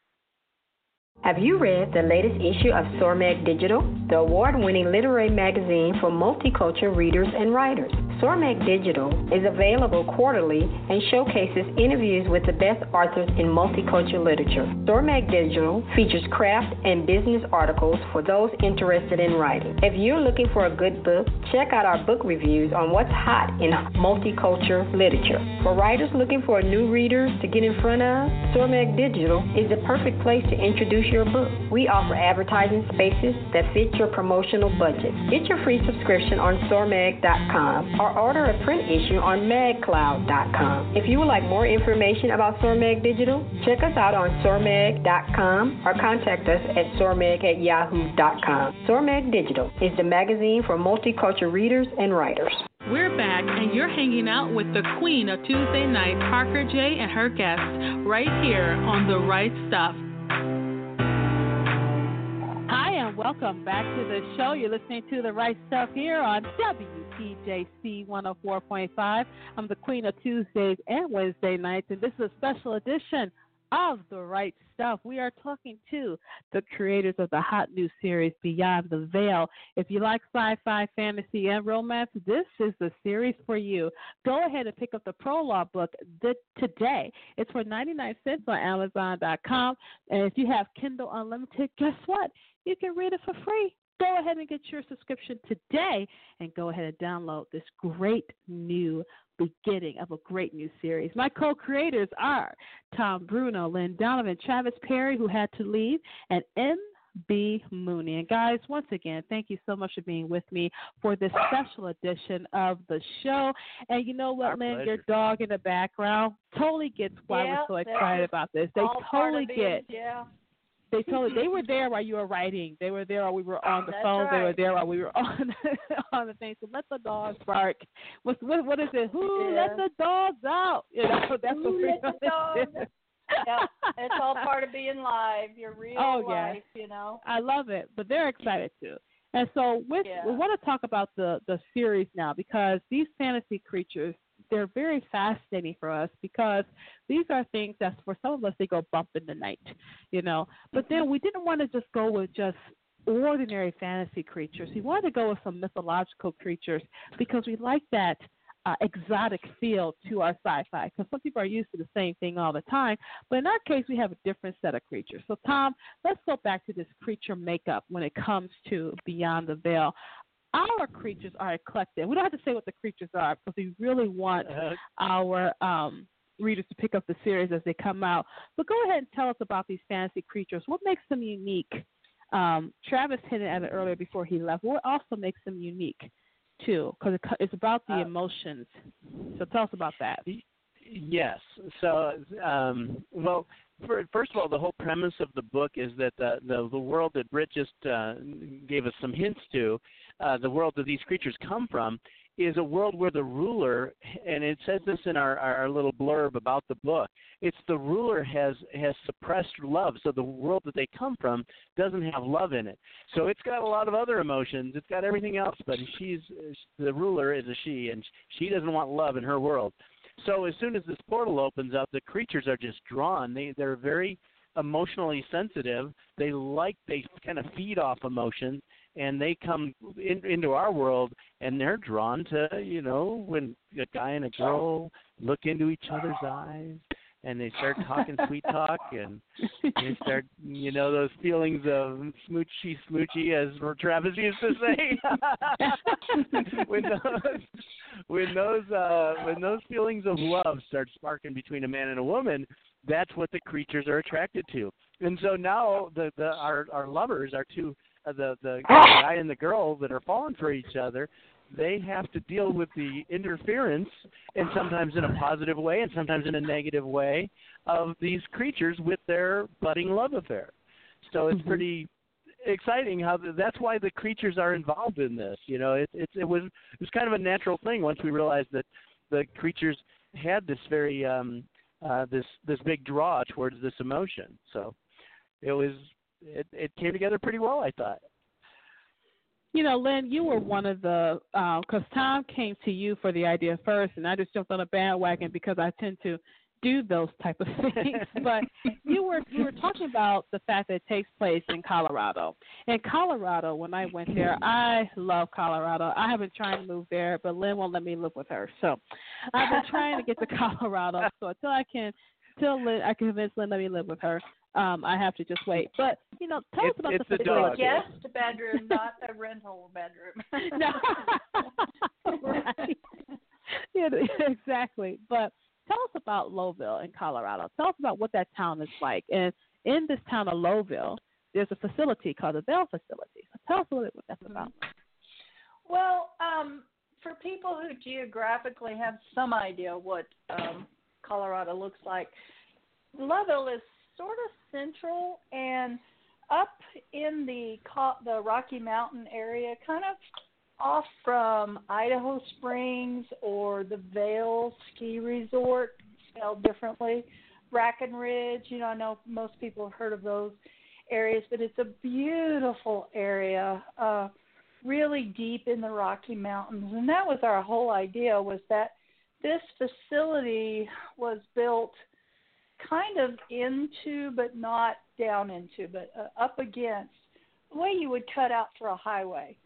Have you read the latest issue of SORMAG Digital, the award-winning literary magazine for multicultural readers and writers? SORMAG Digital is available quarterly and showcases interviews with the best authors in multicultural literature. SORMAG Digital features craft and business articles for those interested in writing. If you're looking for a good book, check out our book reviews on what's hot in multicultural literature. For writers looking for new readers to get in front of, SORMAG Digital is the perfect place to introduce your book. We offer advertising spaces that fit your promotional budget. Get your free subscription on sormag dot com or order a print issue on mag cloud dot com. If you would like more information about Sormag Digital, check us out on sormag dot com or contact us at sormag at yahoo dot com. Sormag Digital is the magazine for multicultural readers and writers. We're back, and you're hanging out with the queen of Tuesday night, Parker J, and her guests, right here on The Right Stuff. Hi, and welcome back to the show. You're listening to The Right Stuff here on W T J C one oh four point five. I'm the queen of Tuesdays and Wednesday nights, and this is a special edition of The Right Stuff. We are talking to the creators of the hot new series Beyond the Veil. If you like sci-fi, fantasy, and romance, this is the series for you. Go ahead and pick up the prologue book th- today. It's for ninety-nine cents on amazon dot com. And if you have Kindle Unlimited, guess what? You can read it for free. Go ahead and get your subscription today and go ahead and download this great new beginning of a great new series. My co-creators are Tom Bruno, Lynn Donovan, Travis Perry, who had to leave, and M B Mooney. And guys, once again, thank you so much for being with me for this special edition of the show. And you know what, Our Lynn, pleasure. your dog in the background totally gets why Yeah, we're so that's excited about this. They all part totally of being- get. Yeah. They told they were there while you were writing. They were there while we were on the That's phone. They were right. there while we were on on the thing. So let the dogs bark. What's what, what is it? Who Yeah. let the dogs out? You know, that's what Who we're let the dogs out? Yeah, it's all part of being live, your real Oh, yeah. life, you know. I love it, but they're excited too. And so with, Yeah. we want to talk about the, the series now because these fantasy creatures, they're very fascinating for us because these are things that for some of us, they go bump in the night, you know. But then we didn't want to just go with just ordinary fantasy creatures. We wanted to go with some mythological creatures because we like that uh, exotic feel to our sci-fi because some people are used to the same thing all the time. But in our case, we have a different set of creatures. So, Tom, let's go back to this creature makeup when it comes to Beyond the Veil. Our creatures are eclectic. We don't have to say what the creatures are because we really want our um, readers to pick up the series as they come out. But go ahead and tell us about these fantasy creatures. What makes them unique? Um, Travis hinted at it earlier before he left. What also makes them unique, too? Because it's about the emotions. So tell us about that. Yes. So, um, well, for, first of all, the whole premise of the book is that the the, the world that Britt just uh, gave us some hints to, uh, the world that these creatures come from, is a world where the ruler, and it says this in our, our little blurb about the book, it's the ruler has, has suppressed love, so the world that they come from doesn't have love in it. So it's got a lot of other emotions, it's got everything else, but she's the ruler is a she, and she doesn't want love in her world. So as soon as this portal opens up, the creatures are just drawn. They, they're very emotionally sensitive. They like, they kind of feed off emotion, and they come in, into our world, and they're drawn to, you know, when a guy and a girl look into each other's eyes, and they start talking sweet talk, and they start, you know, those feelings of smoochy, smoochy, as Travis used to say. when those, when those, uh, when those feelings of love start sparking between a man and a woman, that's what the creatures are attracted to. And so now the, the our our lovers, our two, uh, the the guy and the girl that are falling for each other, they have to deal with the interference, and sometimes in a positive way and sometimes in a negative way, of these creatures with their budding love affair. So it's mm-hmm. pretty exciting how the, that's why the creatures are involved in this. You know, it, it, it was it was kind of a natural thing once we realized that the creatures had this very um, uh, this this big draw towards this emotion. So it was it, it came together pretty well, I thought. You know, Lynn, you were one of the, because uh, Tom came to you for the idea first, and I just jumped on a bandwagon because I tend to do those type of things. But you were you were talking about the fact that it takes place in Colorado. In Colorado, when I went there, I love Colorado. I have been trying to move there, but Lynn won't let me live with her. So I've been trying to get to Colorado. So until I can, until Lynn, I can convince Lynn to let me live with her. Um, I have to just wait. But, you know, tell it's, us about it's the facility. It's a guest bedroom, not a rental bedroom. No. Right. Yeah, exactly. But tell us about Lowville in Colorado. Tell us about what that town is like. And in this town of Lowville, there's a facility called the Veil Facility. So tell us a little bit what that's about. Well, um, for people who geographically have some idea what um, Colorado looks like, Loveville is sort of central and up in the the Rocky Mountain area, kind of off from Idaho Springs or the Vail Ski Resort, spelled differently, Brackenridge. You know, I know most people have heard of those areas, but it's a beautiful area, uh, really deep in the Rocky Mountains. And that was our whole idea, was that this facility was built kind of into, but not down into, but uh, up against, the way you would cut out for a highway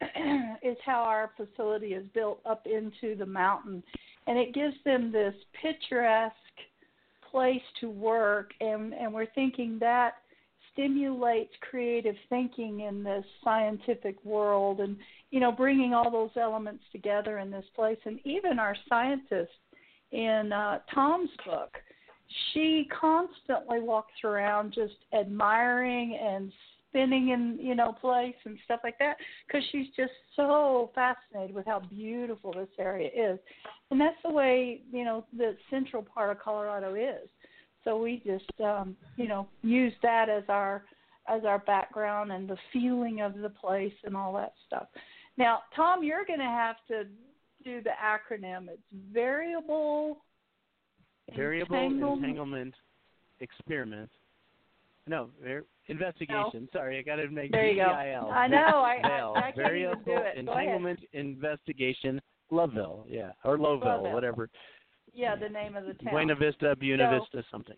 is how our facility is built up into the mountain. And it gives them this picturesque place to work, and, and we're thinking that stimulates creative thinking in this scientific world, and, you know, bringing all those elements together in this place. And even our scientist in uh, Tom's book, she constantly walks around just admiring and spinning in, you know, place and stuff like that, because she's just so fascinated with how beautiful this area is. And that's the way, you know, the central part of Colorado is. So we just, um, you know, use that as our as our background and the feeling of the place and all that stuff. Now, Tom, you're going to have to do the acronym. It's variable Variable entanglement, entanglement experiment. No, ver- investigation. No. Sorry, I got to make there you V I L. go. I know. I, Veil. I, I can't Variable even do it. Go ahead. entanglement investigation, Loveville, yeah, or Loveville, Loveville. whatever. Yeah, the name of the town. Buena Vista, Buena So- Vista, something.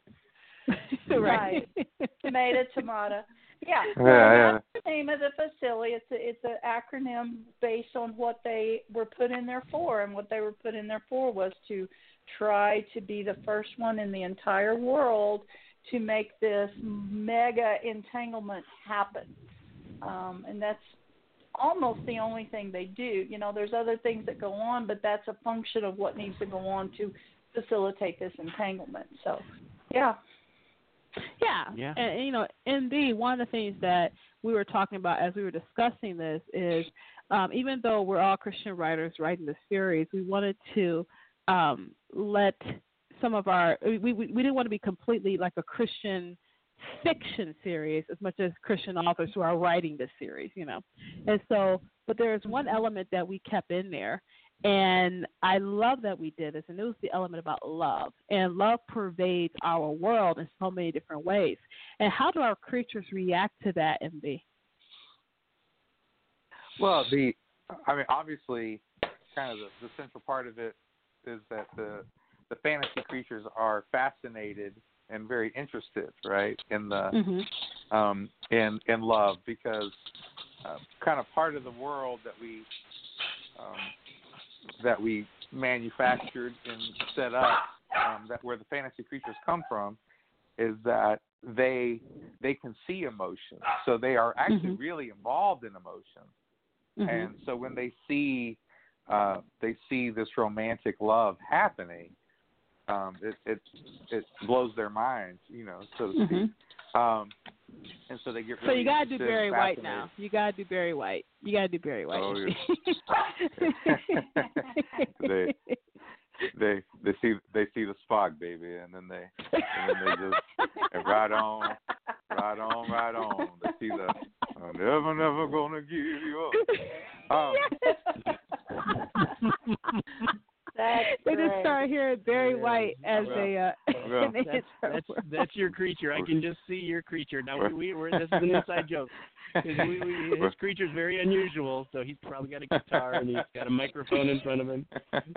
Right. Tomato, tomato. Yeah. So Yeah, yeah. that's the name of the facility. It's a, it's an acronym based on what they were put in there for, and what they were put in there for was to try to be the first one in the entire world to make this mega entanglement happen. Um, and that's almost the only thing they do. You know, there's other things that go on, but that's a function of what needs to go on to facilitate this entanglement. So, yeah. Yeah. Yeah. And, and, you know, indeed, one of the things that we were talking about as we were discussing this is um, even though we're all Christian writers writing this series, we wanted to um, let some of our we, we we didn't want to be completely like a Christian fiction series as much as Christian authors who are writing this series, you know. And so, but there's one element that we kept in there, and I love that we did this, and it was the element about love. And love pervades our world in so many different ways. And how do our creatures react to that, M B? Well, the, I mean, obviously, kind of the, the central part of it is that the the fantasy creatures are fascinated and very interested, right, in the Mm-hmm. um, in in love, because uh, kind of part of the world that we um, that we manufactured and set up, um, that where the fantasy creatures come from, is that they they can see emotion, so they are actually Mm-hmm. really involved in emotion. Mm-hmm. And so when they see uh, they see this romantic love happening, um, it, it it blows their minds, you know, so to speak. Mm-hmm. Um, and so they get. So really you gotta do interested Barry and White fascinated. now. You gotta do Barry White. You gotta do Barry White. Oh, they they they see they see the Spock, baby, and then they and then they just and right on, right on, right on. They see the I'm never, never gonna give you up. Um, That's they just great. start hearing Barry Yeah. White as Well, a uh, well, an That's, that's that's your creature. I can just see your creature. Now we, we we're this is an inside joke. 'Cause we, we, his creature's very unusual, so he's probably got a guitar and he's got a microphone in front of him.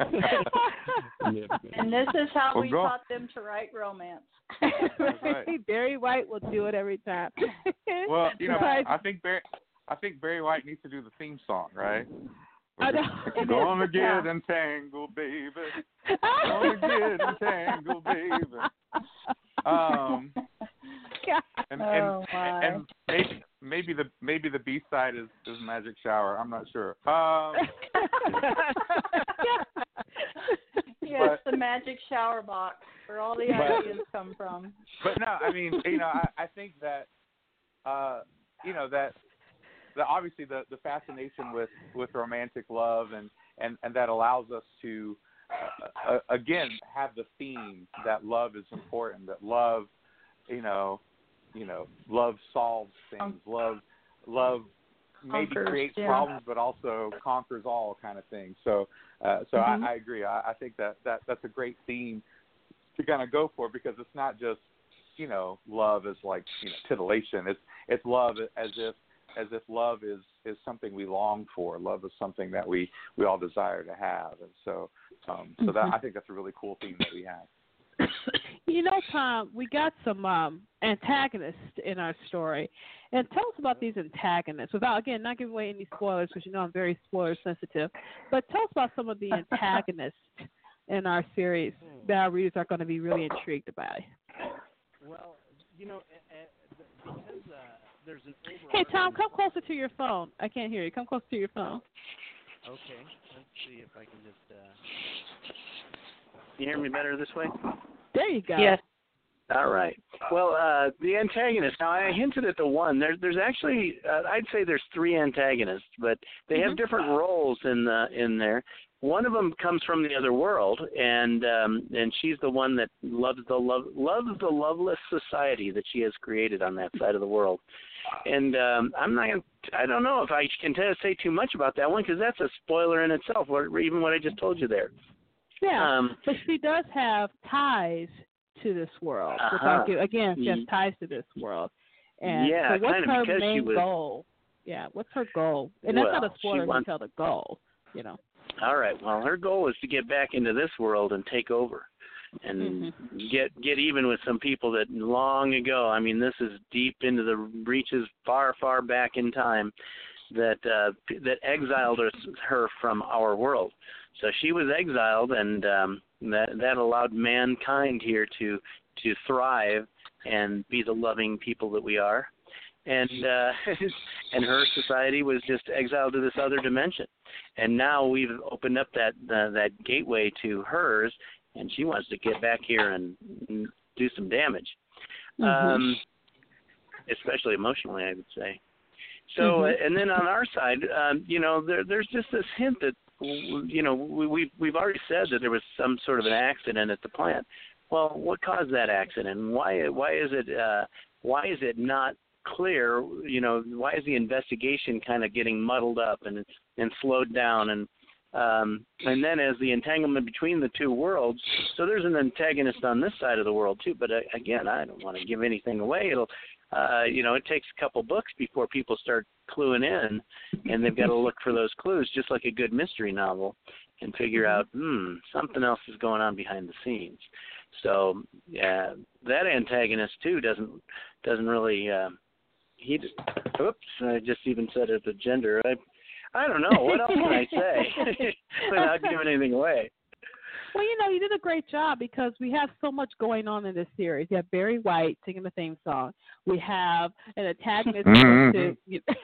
And this is how Well, we go. taught them to write romance. right. Barry White will do it every time. Well, you know, Besides- I think Barry, I think Barry White needs to do the theme song, right? I know. Gonna get Yeah. entangled, baby. Gonna get entangled, baby. Um, and Oh, and, my. and maybe maybe the maybe the B side is, is Magic Shower. I'm not sure. Um, Yes, but- the magic shower box where all the But- ideas come from. but no, I mean, you know, I, I think that, uh, you know, that the obviously the, the fascination with, with romantic love and, and and that allows us to uh, uh, again have the theme that love is important, that love, you know, you know, love solves things, love love maybe Conquers, creates yeah. problems, but also conquers all, kind of thing. So, uh, so mm-hmm. I, I agree. I, I think that, that that's a great theme to kind of go for, because it's not just, you know, love is like, you know, titillation. It's it's love as if as if love is, is something we long for. Love is something that we, we all desire to have, and so um, so mm-hmm. that I think that's a really cool theme that we have. You know, Tom, we got some um, antagonists in our story. And tell us about these antagonists, without, again, not giving away any spoilers, because you know I'm very spoiler sensitive. But tell us about some of the antagonists in our series that our readers are going to be really intrigued about. Well, you know, because uh, there's an overarching... Hey, Tom, come closer to your phone. I can't hear you. Come closer to your phone. Okay. Let's see if I can just... Uh... Can you hear me better this way? There you go. Yes. All right. Well, uh, the antagonist. Now, I hinted at the one. There, there's actually, uh, I'd say there's three antagonists, but they mm-hmm. have different roles in the in there. One of them comes from the other world, and um, and she's the one that loves the love loves the loveless society that she has created on that side of the world. And um, I'm not. Gonna, I don't know if I can t- say too much about that one, because that's a spoiler in itself. Or even what I just told you there. Yeah, um, but she does have ties to this world. Uh-huh. Without, again, she has ties to this world. And yeah, so what's kind of her because main she was, goal? Yeah, what's her goal? And that's well, not a spoiler wants, until the goal, you know. All right. Well, her goal is to get back into this world and take over and mm-hmm. get get even with some people that long ago, I mean, this is deep into the reaches far, far back in time, that uh, that exiled us, her from our world. So she was exiled, and um, that that allowed mankind here to to thrive and be the loving people that we are. And uh, and her society was just exiled to this other dimension. And now we've opened up that uh, that gateway to hers, and she wants to get back here and, and do some damage, mm-hmm. um, especially emotionally, I would say. So, mm-hmm. uh, and then on our side, um, you know, there, there's just this hint that, you know, we, we've, we've already said that there was some sort of an accident at the plant. Well, what caused that accident? Why why is it uh, why is it not clear? You know, why is the investigation kind of getting muddled up and and slowed down? And um, and then as the entanglement between the two worlds, so there's an antagonist on this side of the world too. But uh, again, I don't want to give anything away. It'll Uh, you know, it takes a couple books before people start cluing in, and they've got to look for those clues, just like a good mystery novel, and figure out, hmm, something else is going on behind the scenes. So, yeah, that antagonist too doesn't doesn't really. Uh, he, oops, I just even said it the gender. I, I don't know. What else can I say without giving anything away? Well, you know, you did a great job, because we have so much going on in this series. You have Barry White singing the theme song. We have an antagonist mm-hmm.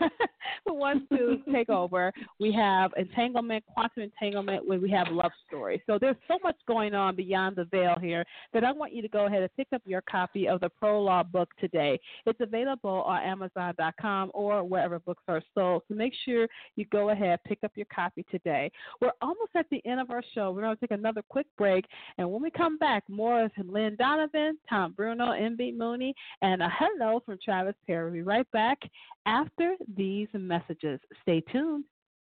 who wants to take over. We have entanglement, quantum entanglement, where we have love stories. So there's so much going on beyond the veil here that I want you to go ahead and pick up your copy of the Prologue book today. It's available on Amazon dot com or wherever books are sold. So make sure you go ahead, pick up your copy today. We're almost at the end of our show. We're going to take another quick break, and when we come back, more of Lynn Donovan, Tom Bruno, M B Mooney, and a hello from Travis Perry. We'll be right back after these messages. Stay tuned.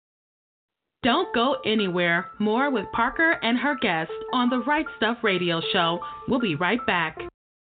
Don't go anywhere. More with Parker and her guests on the Right Stuff Radio Show. We'll be right back.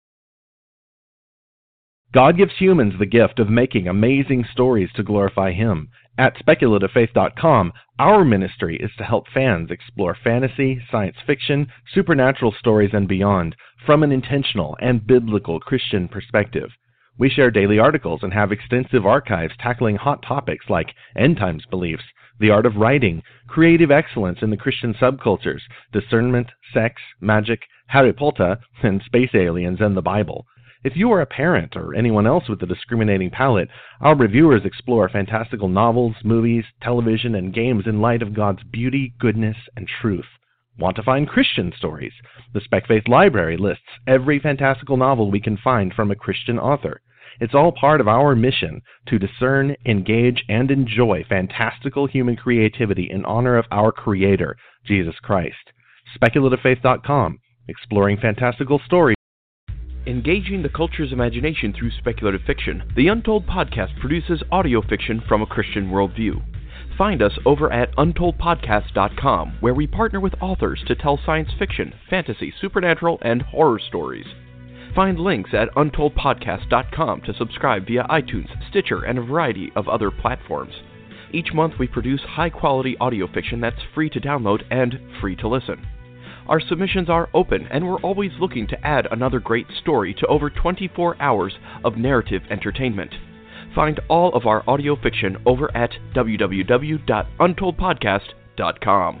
God gives humans the gift of making amazing stories to glorify Him. At speculative faith dot com, our ministry is to help fans explore fantasy, science fiction, supernatural stories, and beyond from an intentional and biblical Christian perspective. We share daily articles and have extensive archives tackling hot topics like end times beliefs, the art of writing, creative excellence in the Christian subcultures, discernment, sex, magic, Harry Potter, and space aliens and the Bible. If you are a parent or anyone else with a discriminating palate, our reviewers explore fantastical novels, movies, television, and games in light of God's beauty, goodness, and truth. Want to find Christian stories? The Spec Faith Library lists every fantastical novel we can find from a Christian author. It's all part of our mission to discern, engage, and enjoy fantastical human creativity in honor of our Creator, Jesus Christ. speculative faith dot com, exploring fantastical stories. Engaging the culture's imagination through speculative fiction, the Untold Podcast produces audio fiction from a Christian worldview. Find us over at untold podcast dot com, where we partner with authors to tell science fiction, fantasy, supernatural, and horror stories. Find links at untold podcast dot com to subscribe via iTunes, Stitcher, and a variety of other platforms. Each month we produce high-quality audio fiction that's free to download and free to listen. Our submissions are open, and we're always looking to add another great story to over twenty-four hours of narrative entertainment. Find all of our audio fiction over at w w w dot untold podcast dot com.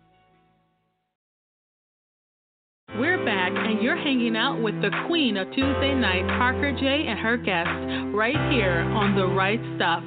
We're back, and you're hanging out with the Queen of Tuesday Night, Parker J, and her guests, right here on The Right Stuff.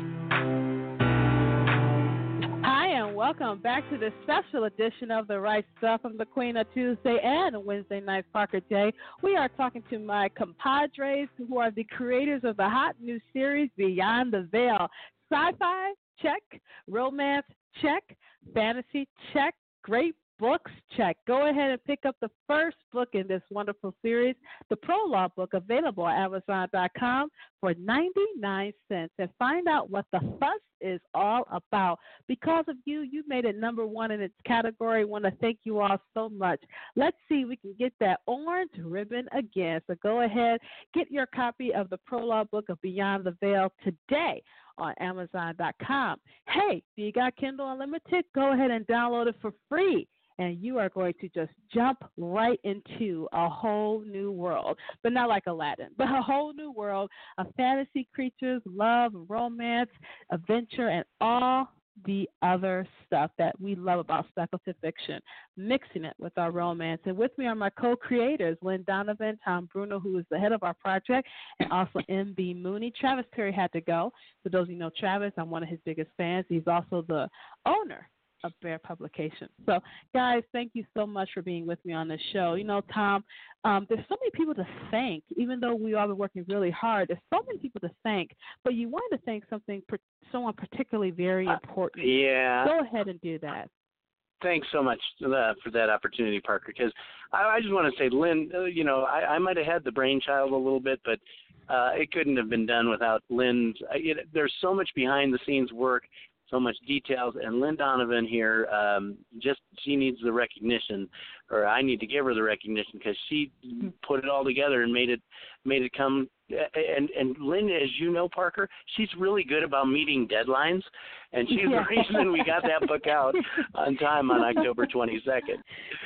Hi, and welcome back to this special edition of The Right Stuff. I'm the Queen of Tuesday and Wednesday Night, Parker J. We are talking to my compadres who are the creators of the hot new series, Beyond the Veil. Sci-fi, check. Romance, check. Fantasy, check. Great books, check. Go ahead and pick up the first book in this wonderful series, the prologue book, available at amazon dot com for ninety-nine cents. And find out what the fuss is all about. Because of you, you made it number one in its category. I want to thank you all so much. Let's see if we can get that orange ribbon again. So go ahead, get your copy of the prologue book of Beyond the Veil today on amazon dot com. Hey, do you got Kindle Unlimited? Go ahead and download it for free, and you are going to just jump right into a whole new world. But not like Aladdin, but a whole new world of fantasy creatures, love, romance, adventure, and all the other stuff that we love about speculative fiction, mixing it with our romance. And with me are my co-creators, Lynn Donovan, Tom Bruno, who is the head of our project, and also M B Mooney. Travis Perry had to go. For those of you who know Travis, I'm one of his biggest fans. He's also the owner of Bear Publications. So, guys, thank you so much for being with me on this show. You know, Tom, um, there's so many people to thank, even though we all been working really hard. There's so many people to thank, but you wanted to thank something, someone particularly very important. Uh, yeah. Go ahead and do that. Thanks so much uh, for that opportunity, Parker, because I, I just want to say, Lynn, uh, you know, I, I might have had the brainchild a little bit, but uh, it couldn't have been done without Lynn. It, there's so much behind-the-scenes work, so much details, and Lynn Donovan here, um, just she needs the recognition, or I need to give her the recognition, because she put it all together and made it made it come. And and Lynn, as you know, Parker, she's really good about meeting deadlines, and she's yeah. the reason we got that book out on time on October twenty-second.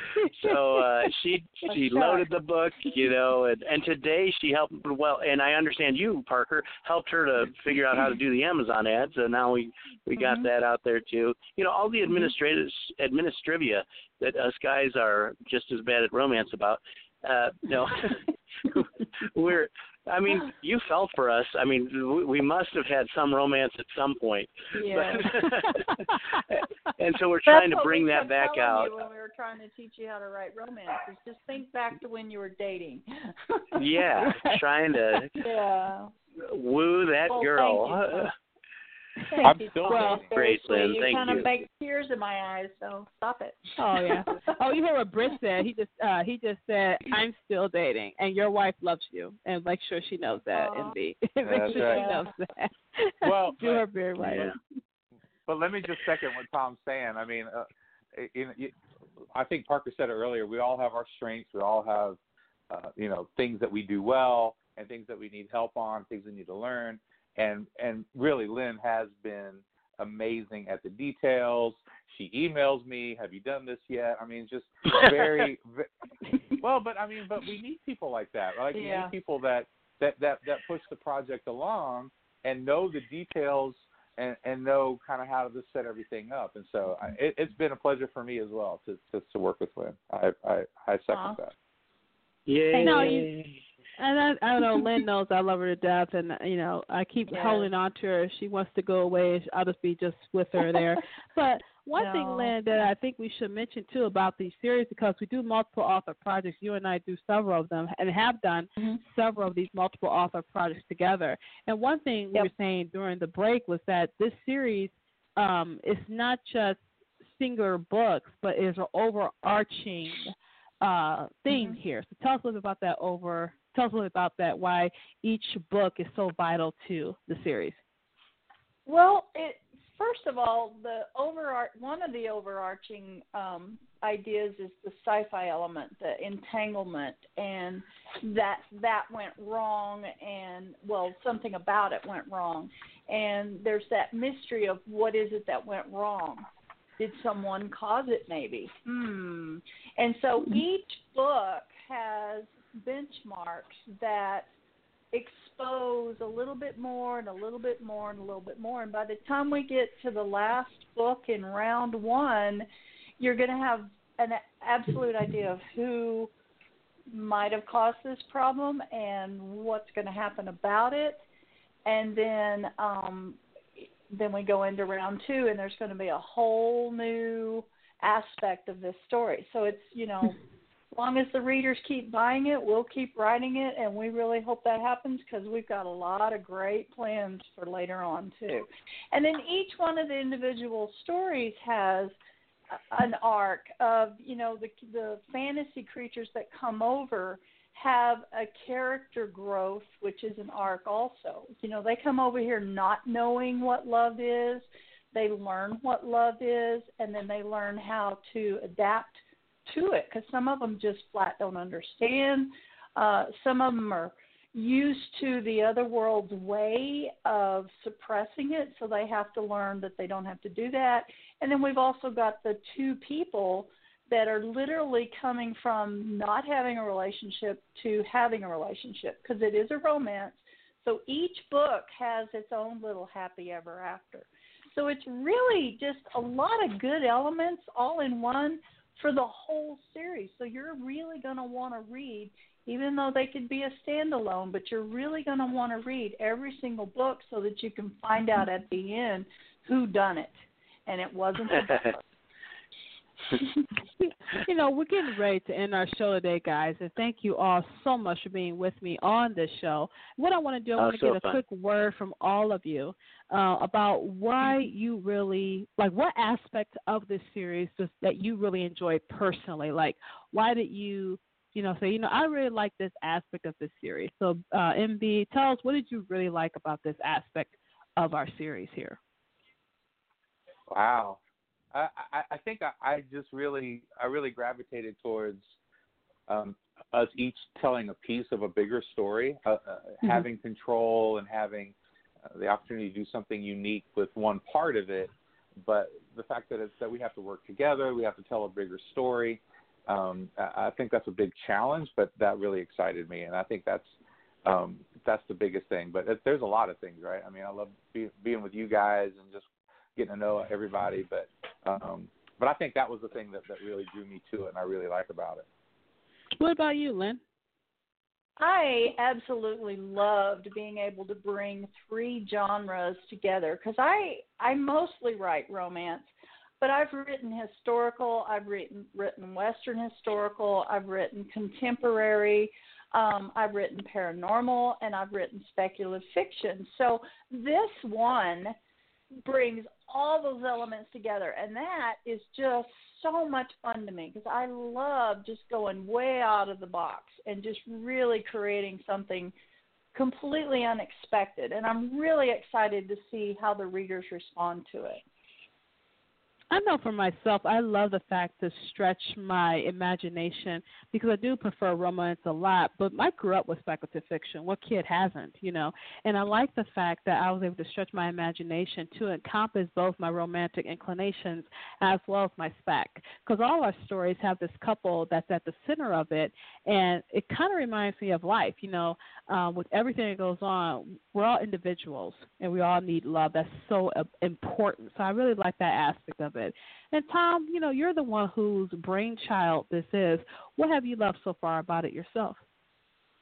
So uh, she she loaded the book, you know, and, and today she helped, well, and I understand you, Parker, helped her to figure out how to do the Amazon ads, so now we, we got mm-hmm. that out there too. You know, all the administrative administrivia that us guys are just as bad at romance about, uh, you know, we're, I mean, you felt for us. I mean, we must have had some romance at some point. Yeah. And so we're trying That's to bring what we that kept back telling out. You when we were trying to teach you how to write romances, just think back to when you were dating. Yeah, trying to yeah. woo that well, girl. Thank you. Thank I'm you. still well, great, Lynn. You Thank kind you. of make tears in my eyes, so stop it. Oh yeah. Oh, you heard what Britt said. He just uh, he just said, "I'm still dating," and your wife loves you, and make sure she knows that. Oh. M B, make That's sure right. she knows that. Well, do her very right. Yeah. But let me just second what Tom's saying. I mean, uh, in, in, I think Parker said it earlier. We all have our strengths. We all have, uh, you know, things that we do well and things that we need help on, things we need to learn. And and really, Lynn has been amazing at the details. She emails me, "Have you done this yet?" I mean, just very, very well. But I mean, but we need people like that. Like we Yeah. need people that, that that that push the project along and know the details and, and know kind of how to just set everything up. And so I, it, it's been a pleasure for me as well to to, to work with Lynn. I I, I second Aww. that. Yay. No, you, and I, I don't know. Lynn knows I love her to death, and you know I keep Yes. holding on to her. If she wants to go away, I'll just be just with her there. But One no. thing, Lynn, that I think we should mention, too, about these series, because we do multiple author projects. You and I do several of them and have done mm-hmm. several of these multiple author projects together. And one thing yep. we were saying during the break was that this series um, is not just singular books, but is an overarching uh, theme mm-hmm. here. So tell us a little bit about that over. Tell us a little bit about that, why each book is so vital to the series. Well, it first of all, the overar- one of the overarching um, ideas is the sci-fi element, the entanglement, and that that went wrong, and well, something about it went wrong, and there's that mystery of what is it that went wrong. Did someone cause it? Maybe. Hmm. And so each book has benchmarks that expose a little bit more and a little bit more and a little bit more. And by the time we get to the last book in round one, you're going to have an absolute idea of who might have caused this problem and what's going to happen about it. And then um, then we go into round two, and there's going to be a whole new aspect of this story. So it's, you know, as long as the readers keep buying it, we'll keep writing it, and we really hope that happens because we've got a lot of great plans for later on, too. And then each one of the individual stories has an arc of, you know, the the fantasy creatures that come over have a character growth, which is an arc also. You know, they come over here not knowing what love is. They learn what love is, and then they learn how to adapt to it, because some of them just flat don't understand. Uh, some of them are used to the other world's way of suppressing it, so they have to learn that they don't have to do that. And then we've also got the two people that are literally coming from not having a relationship to having a relationship, because it is a romance. So each book has its own little happy ever after. So it's really just a lot of good elements all in one for the whole series. So you're really going to want to read, even though they could be a standalone, but you're really going to want to read every single book so that you can find out at the end who done it. And it wasn't the book. You know, we're getting ready to end our show today, guys, and thank you all so much for being with me on this show. What I want to do, I want to oh, so get a fun. quick word from all of you uh, about why you really, like what aspect of this series does, that you really enjoyed personally. Like, why did you, you know, say, you know, I really like this aspect of this series. So, uh, M B, tell us, what did you really like about this aspect of our series here? Wow. I, I, I think I, I just really, I really gravitated towards um, us each telling a piece of a bigger story, uh, uh, mm-hmm. having control and having uh, the opportunity to do something unique with one part of it. But the fact that it's that we have to work together, we have to tell a bigger story. Um, I, I think that's a big challenge, but that really excited me, and I think that's um, that's the biggest thing. But it, there's a lot of things, right? I mean, I love be, being with you guys and just getting to know everybody, but um, but I think that was the thing that, that really drew me to it, and I really like about it. What about you, Lynn? I absolutely loved being able to bring three genres together, because I I mostly write romance, but I've written historical, I've written written Western historical, I've written contemporary, um, I've written paranormal, and I've written speculative fiction. So this one brings all those elements together, and that is just so much fun to me, because I love just going way out of the box and just really creating something completely unexpected, and I'm really excited to see how the readers respond to it. I know for myself, I love the fact to stretch my imagination, because I do prefer romance a lot, but I grew up with speculative fiction. What kid hasn't, you know? And I like the fact that I was able to stretch my imagination to encompass both my romantic inclinations as well as my spec, because all our stories have this couple that's at the center of it, and it kind of reminds me of life, you know, um, with everything that goes on. We're all individuals, and we all need love. That's so uh, important. So I really like that aspect of it. And Tom, you know, you're the one whose brainchild this is. What have you loved so far about it yourself?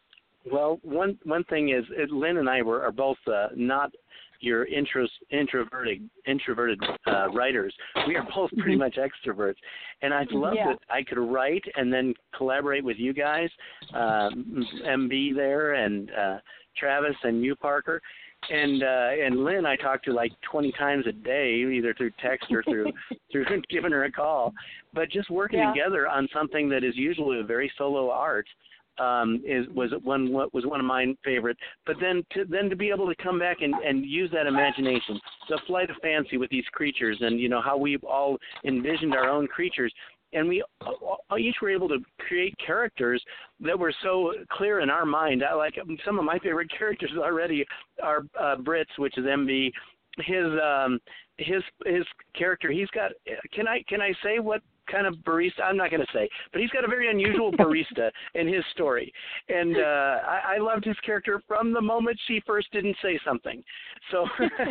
Well, one one thing is, uh, Lynn and I were are both uh, not your intros, introverted introverted uh, writers. We are both pretty much extroverts, and I'd love Yeah. that I could write and then collaborate with you guys, uh, M B there, and uh, Travis and you, Parker. And uh, and Lynn, I talk to like twenty times a day, either through text or through through giving her a call. But just working Yeah. together on something that is usually a very solo art um, is was one was one of my favorite. But then to then to be able to come back and, and use that imagination, the flight of fancy with these creatures, and you know how we've all envisioned our own creatures. And we each were able to create characters that were so clear in our mind. I like some of my favorite characters already are uh, Brits, which is M B. His um, his his character. He's got. Can I can I say what kind of barista? I'm not going to say, but he's got a very unusual barista in his story, and uh, I, I loved his character from the moment she first didn't say something. So.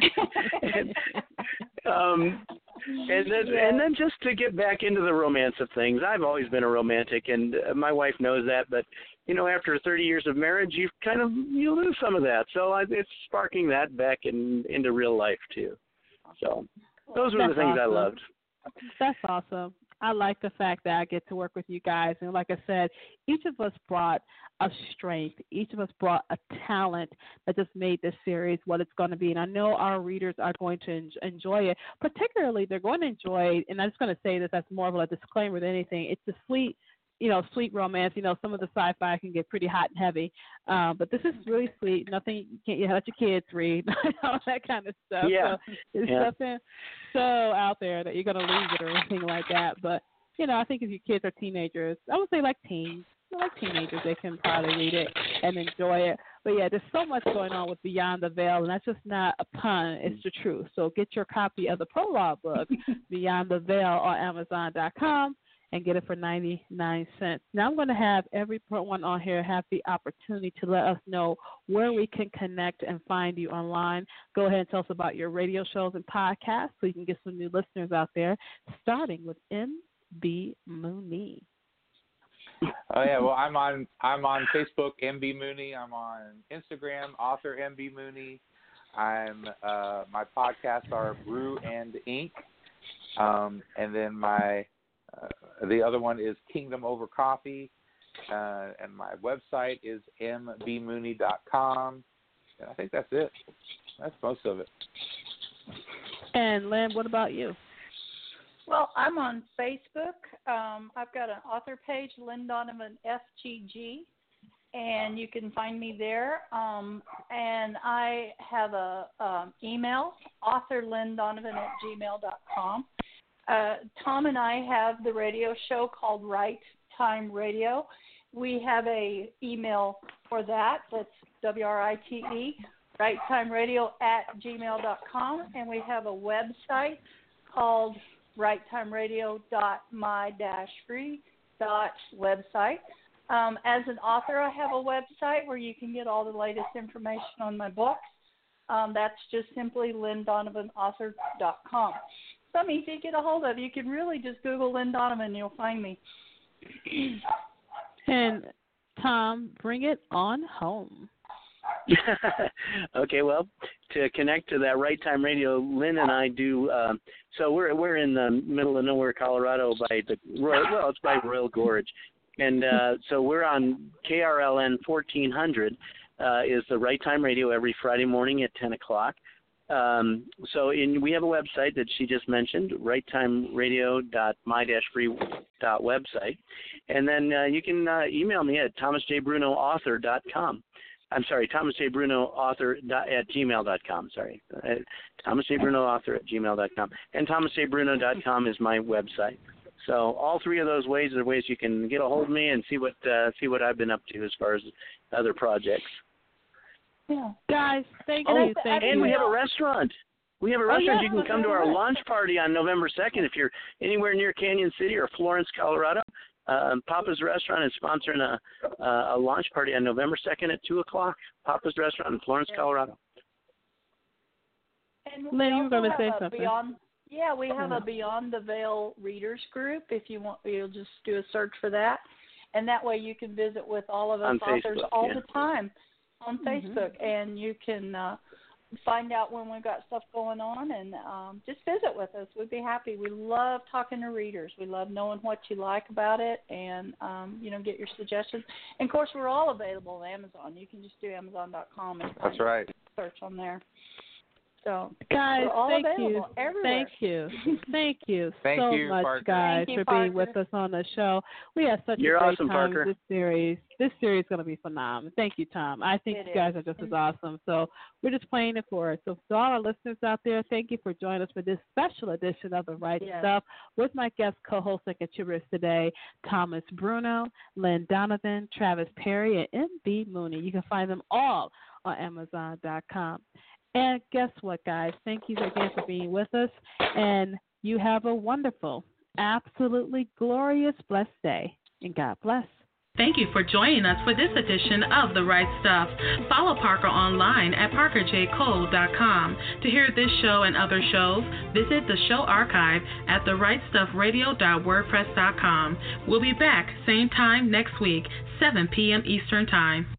and, um, And then, Yeah. and then just to get back into the romance of things, I've always been a romantic, and uh, my wife knows that. But you know, after thirty years of marriage, you kind of you lose some of that. So I, it's sparking that back in into real life too. So those were That's the things awesome. I loved. That's awesome. I like the fact that I get to work with you guys. And like I said, each of us brought a strength. Each of us brought a talent that just made this series what it's going to be. And I know our readers are going to en- enjoy it. Particularly, they're going to enjoy, and I'm just going to say this as more of a disclaimer than anything, it's a sweet, you know, sweet romance. You know, some of the sci-fi can get pretty hot and heavy. Uh, but this is really sweet. Nothing, you can't you let your kids read, all that kind of stuff. Yeah. So it's Yeah. nothing so out there that you're going to lose it or anything like that. But, you know, I think if your kids are teenagers, I would say like teens, like teenagers, they can probably read it and enjoy it. But yeah, there's so much going on with Beyond the Veil, and that's just not a pun, it's the truth. So get your copy of the prologue book, Beyond the Veil, on Amazon dot com, and get it for ninety-nine cents. Now I'm going to have everyone on here have the opportunity to let us know where we can connect and find you online. Go ahead and tell us about your radio shows and podcasts so you can get some new listeners out there, starting with M B Mooney. Oh yeah, well I'm on I'm on Facebook, M B Mooney. I'm on Instagram, author M B Mooney. I'm uh, my podcasts are Brew and Ink, um, and then my uh, the other one is Kingdom Over Coffee, uh, and my website is m b mooney dot com. And I think that's it. That's most of it. And Lynn, what about you? Well, I'm on Facebook. Um, I've got an author page, Lynn Donovan F G G, and you can find me there. Um, and I have a um, email, author lynn donovan at gmail dot com. Uh, Tom and I have the radio show called Right Time Radio. We have a email for that. That's W R I T E, right time radio at gmail dot com. And we have a website called right time radio dot my dash free dot website. Um, as an author, I have a website where you can get all the latest information on my books. Um, that's just simply lynn donovan author dot com. So I'm easy to get a hold of. You can really just Google Lynn Donovan and you'll find me. And Tom, bring it on home. Okay, well, to connect to that Right Time Radio, Lynn and I do. Um, so we're we're in the middle of nowhere, Colorado, by the Royal, well, it's by Royal Gorge, and uh, so we're on K R L N fourteen hundred. Uh, is the Right Time Radio every Friday morning at ten o'clock. Um, so in, we have a website that she just mentioned, right time radio dot my dash free dot website, and then uh, you can uh, email me at thomas j bruno author dot com. I'm sorry, thomas j bruno author at gmail dot com. Sorry, uh, thomas j bruno author at gmail dot com, and thomas j bruno dot com is my website. So all three of those ways are ways you can get a hold of me and see what uh, see what I've been up to as far as other projects. Yeah. Guys, thank oh, you. Thank and you. we have a restaurant. We have a Oh, restaurant. yeah. You can come to our launch party on November second if you're anywhere near Canyon City or Florence, Colorado. Uh, Papa's Restaurant is sponsoring a, uh, a launch party on November second at two o'clock. Papa's Restaurant in Florence, yeah. Colorado. And Lynn, you were going to say a something. Beyond, yeah, we have a Beyond the Veil readers group. If you want, you'll just do a search for that. and that way you can visit with all of us on authors Facebook, all yeah. the time on Mm-hmm. Facebook, and you can uh, find out when we've got stuff going on, and um, just visit with us. We'd be happy. We love talking to readers. We love knowing what you like about it, and um, you know, get your suggestions. And of course, we're all available on Amazon. You can just do Amazon dot com and That's right. search on there. So, guys, we're all thank available you, everywhere. thank you, thank you Thank so you, much, Parker. guys, Thank you, for being Parker. with us on the show. We had such You're a great awesome, time Parker. with this series. This series is going to be phenomenal. Thank you, Tom. I think It you guys is. are just as awesome. So we're just playing it for us. So to all our listeners out there, thank you for joining us for this special edition of The Right Yes. Stuff with my guest co-host and contributors today, Thomas Bruno, Lynn Donovan, Travis Perry, and M B Mooney. You can find them all on Amazon dot com. And guess what, guys? Thank you again for being with us. And you have a wonderful, absolutely glorious, blessed day. And God bless. Thank you for joining us for this edition of The Right Stuff. Follow Parker online at parker j cole dot com. To hear this show and other shows, visit the show archive at the right stuff radio dot wordpress dot com. We'll be back same time next week, seven p.m. Eastern Time.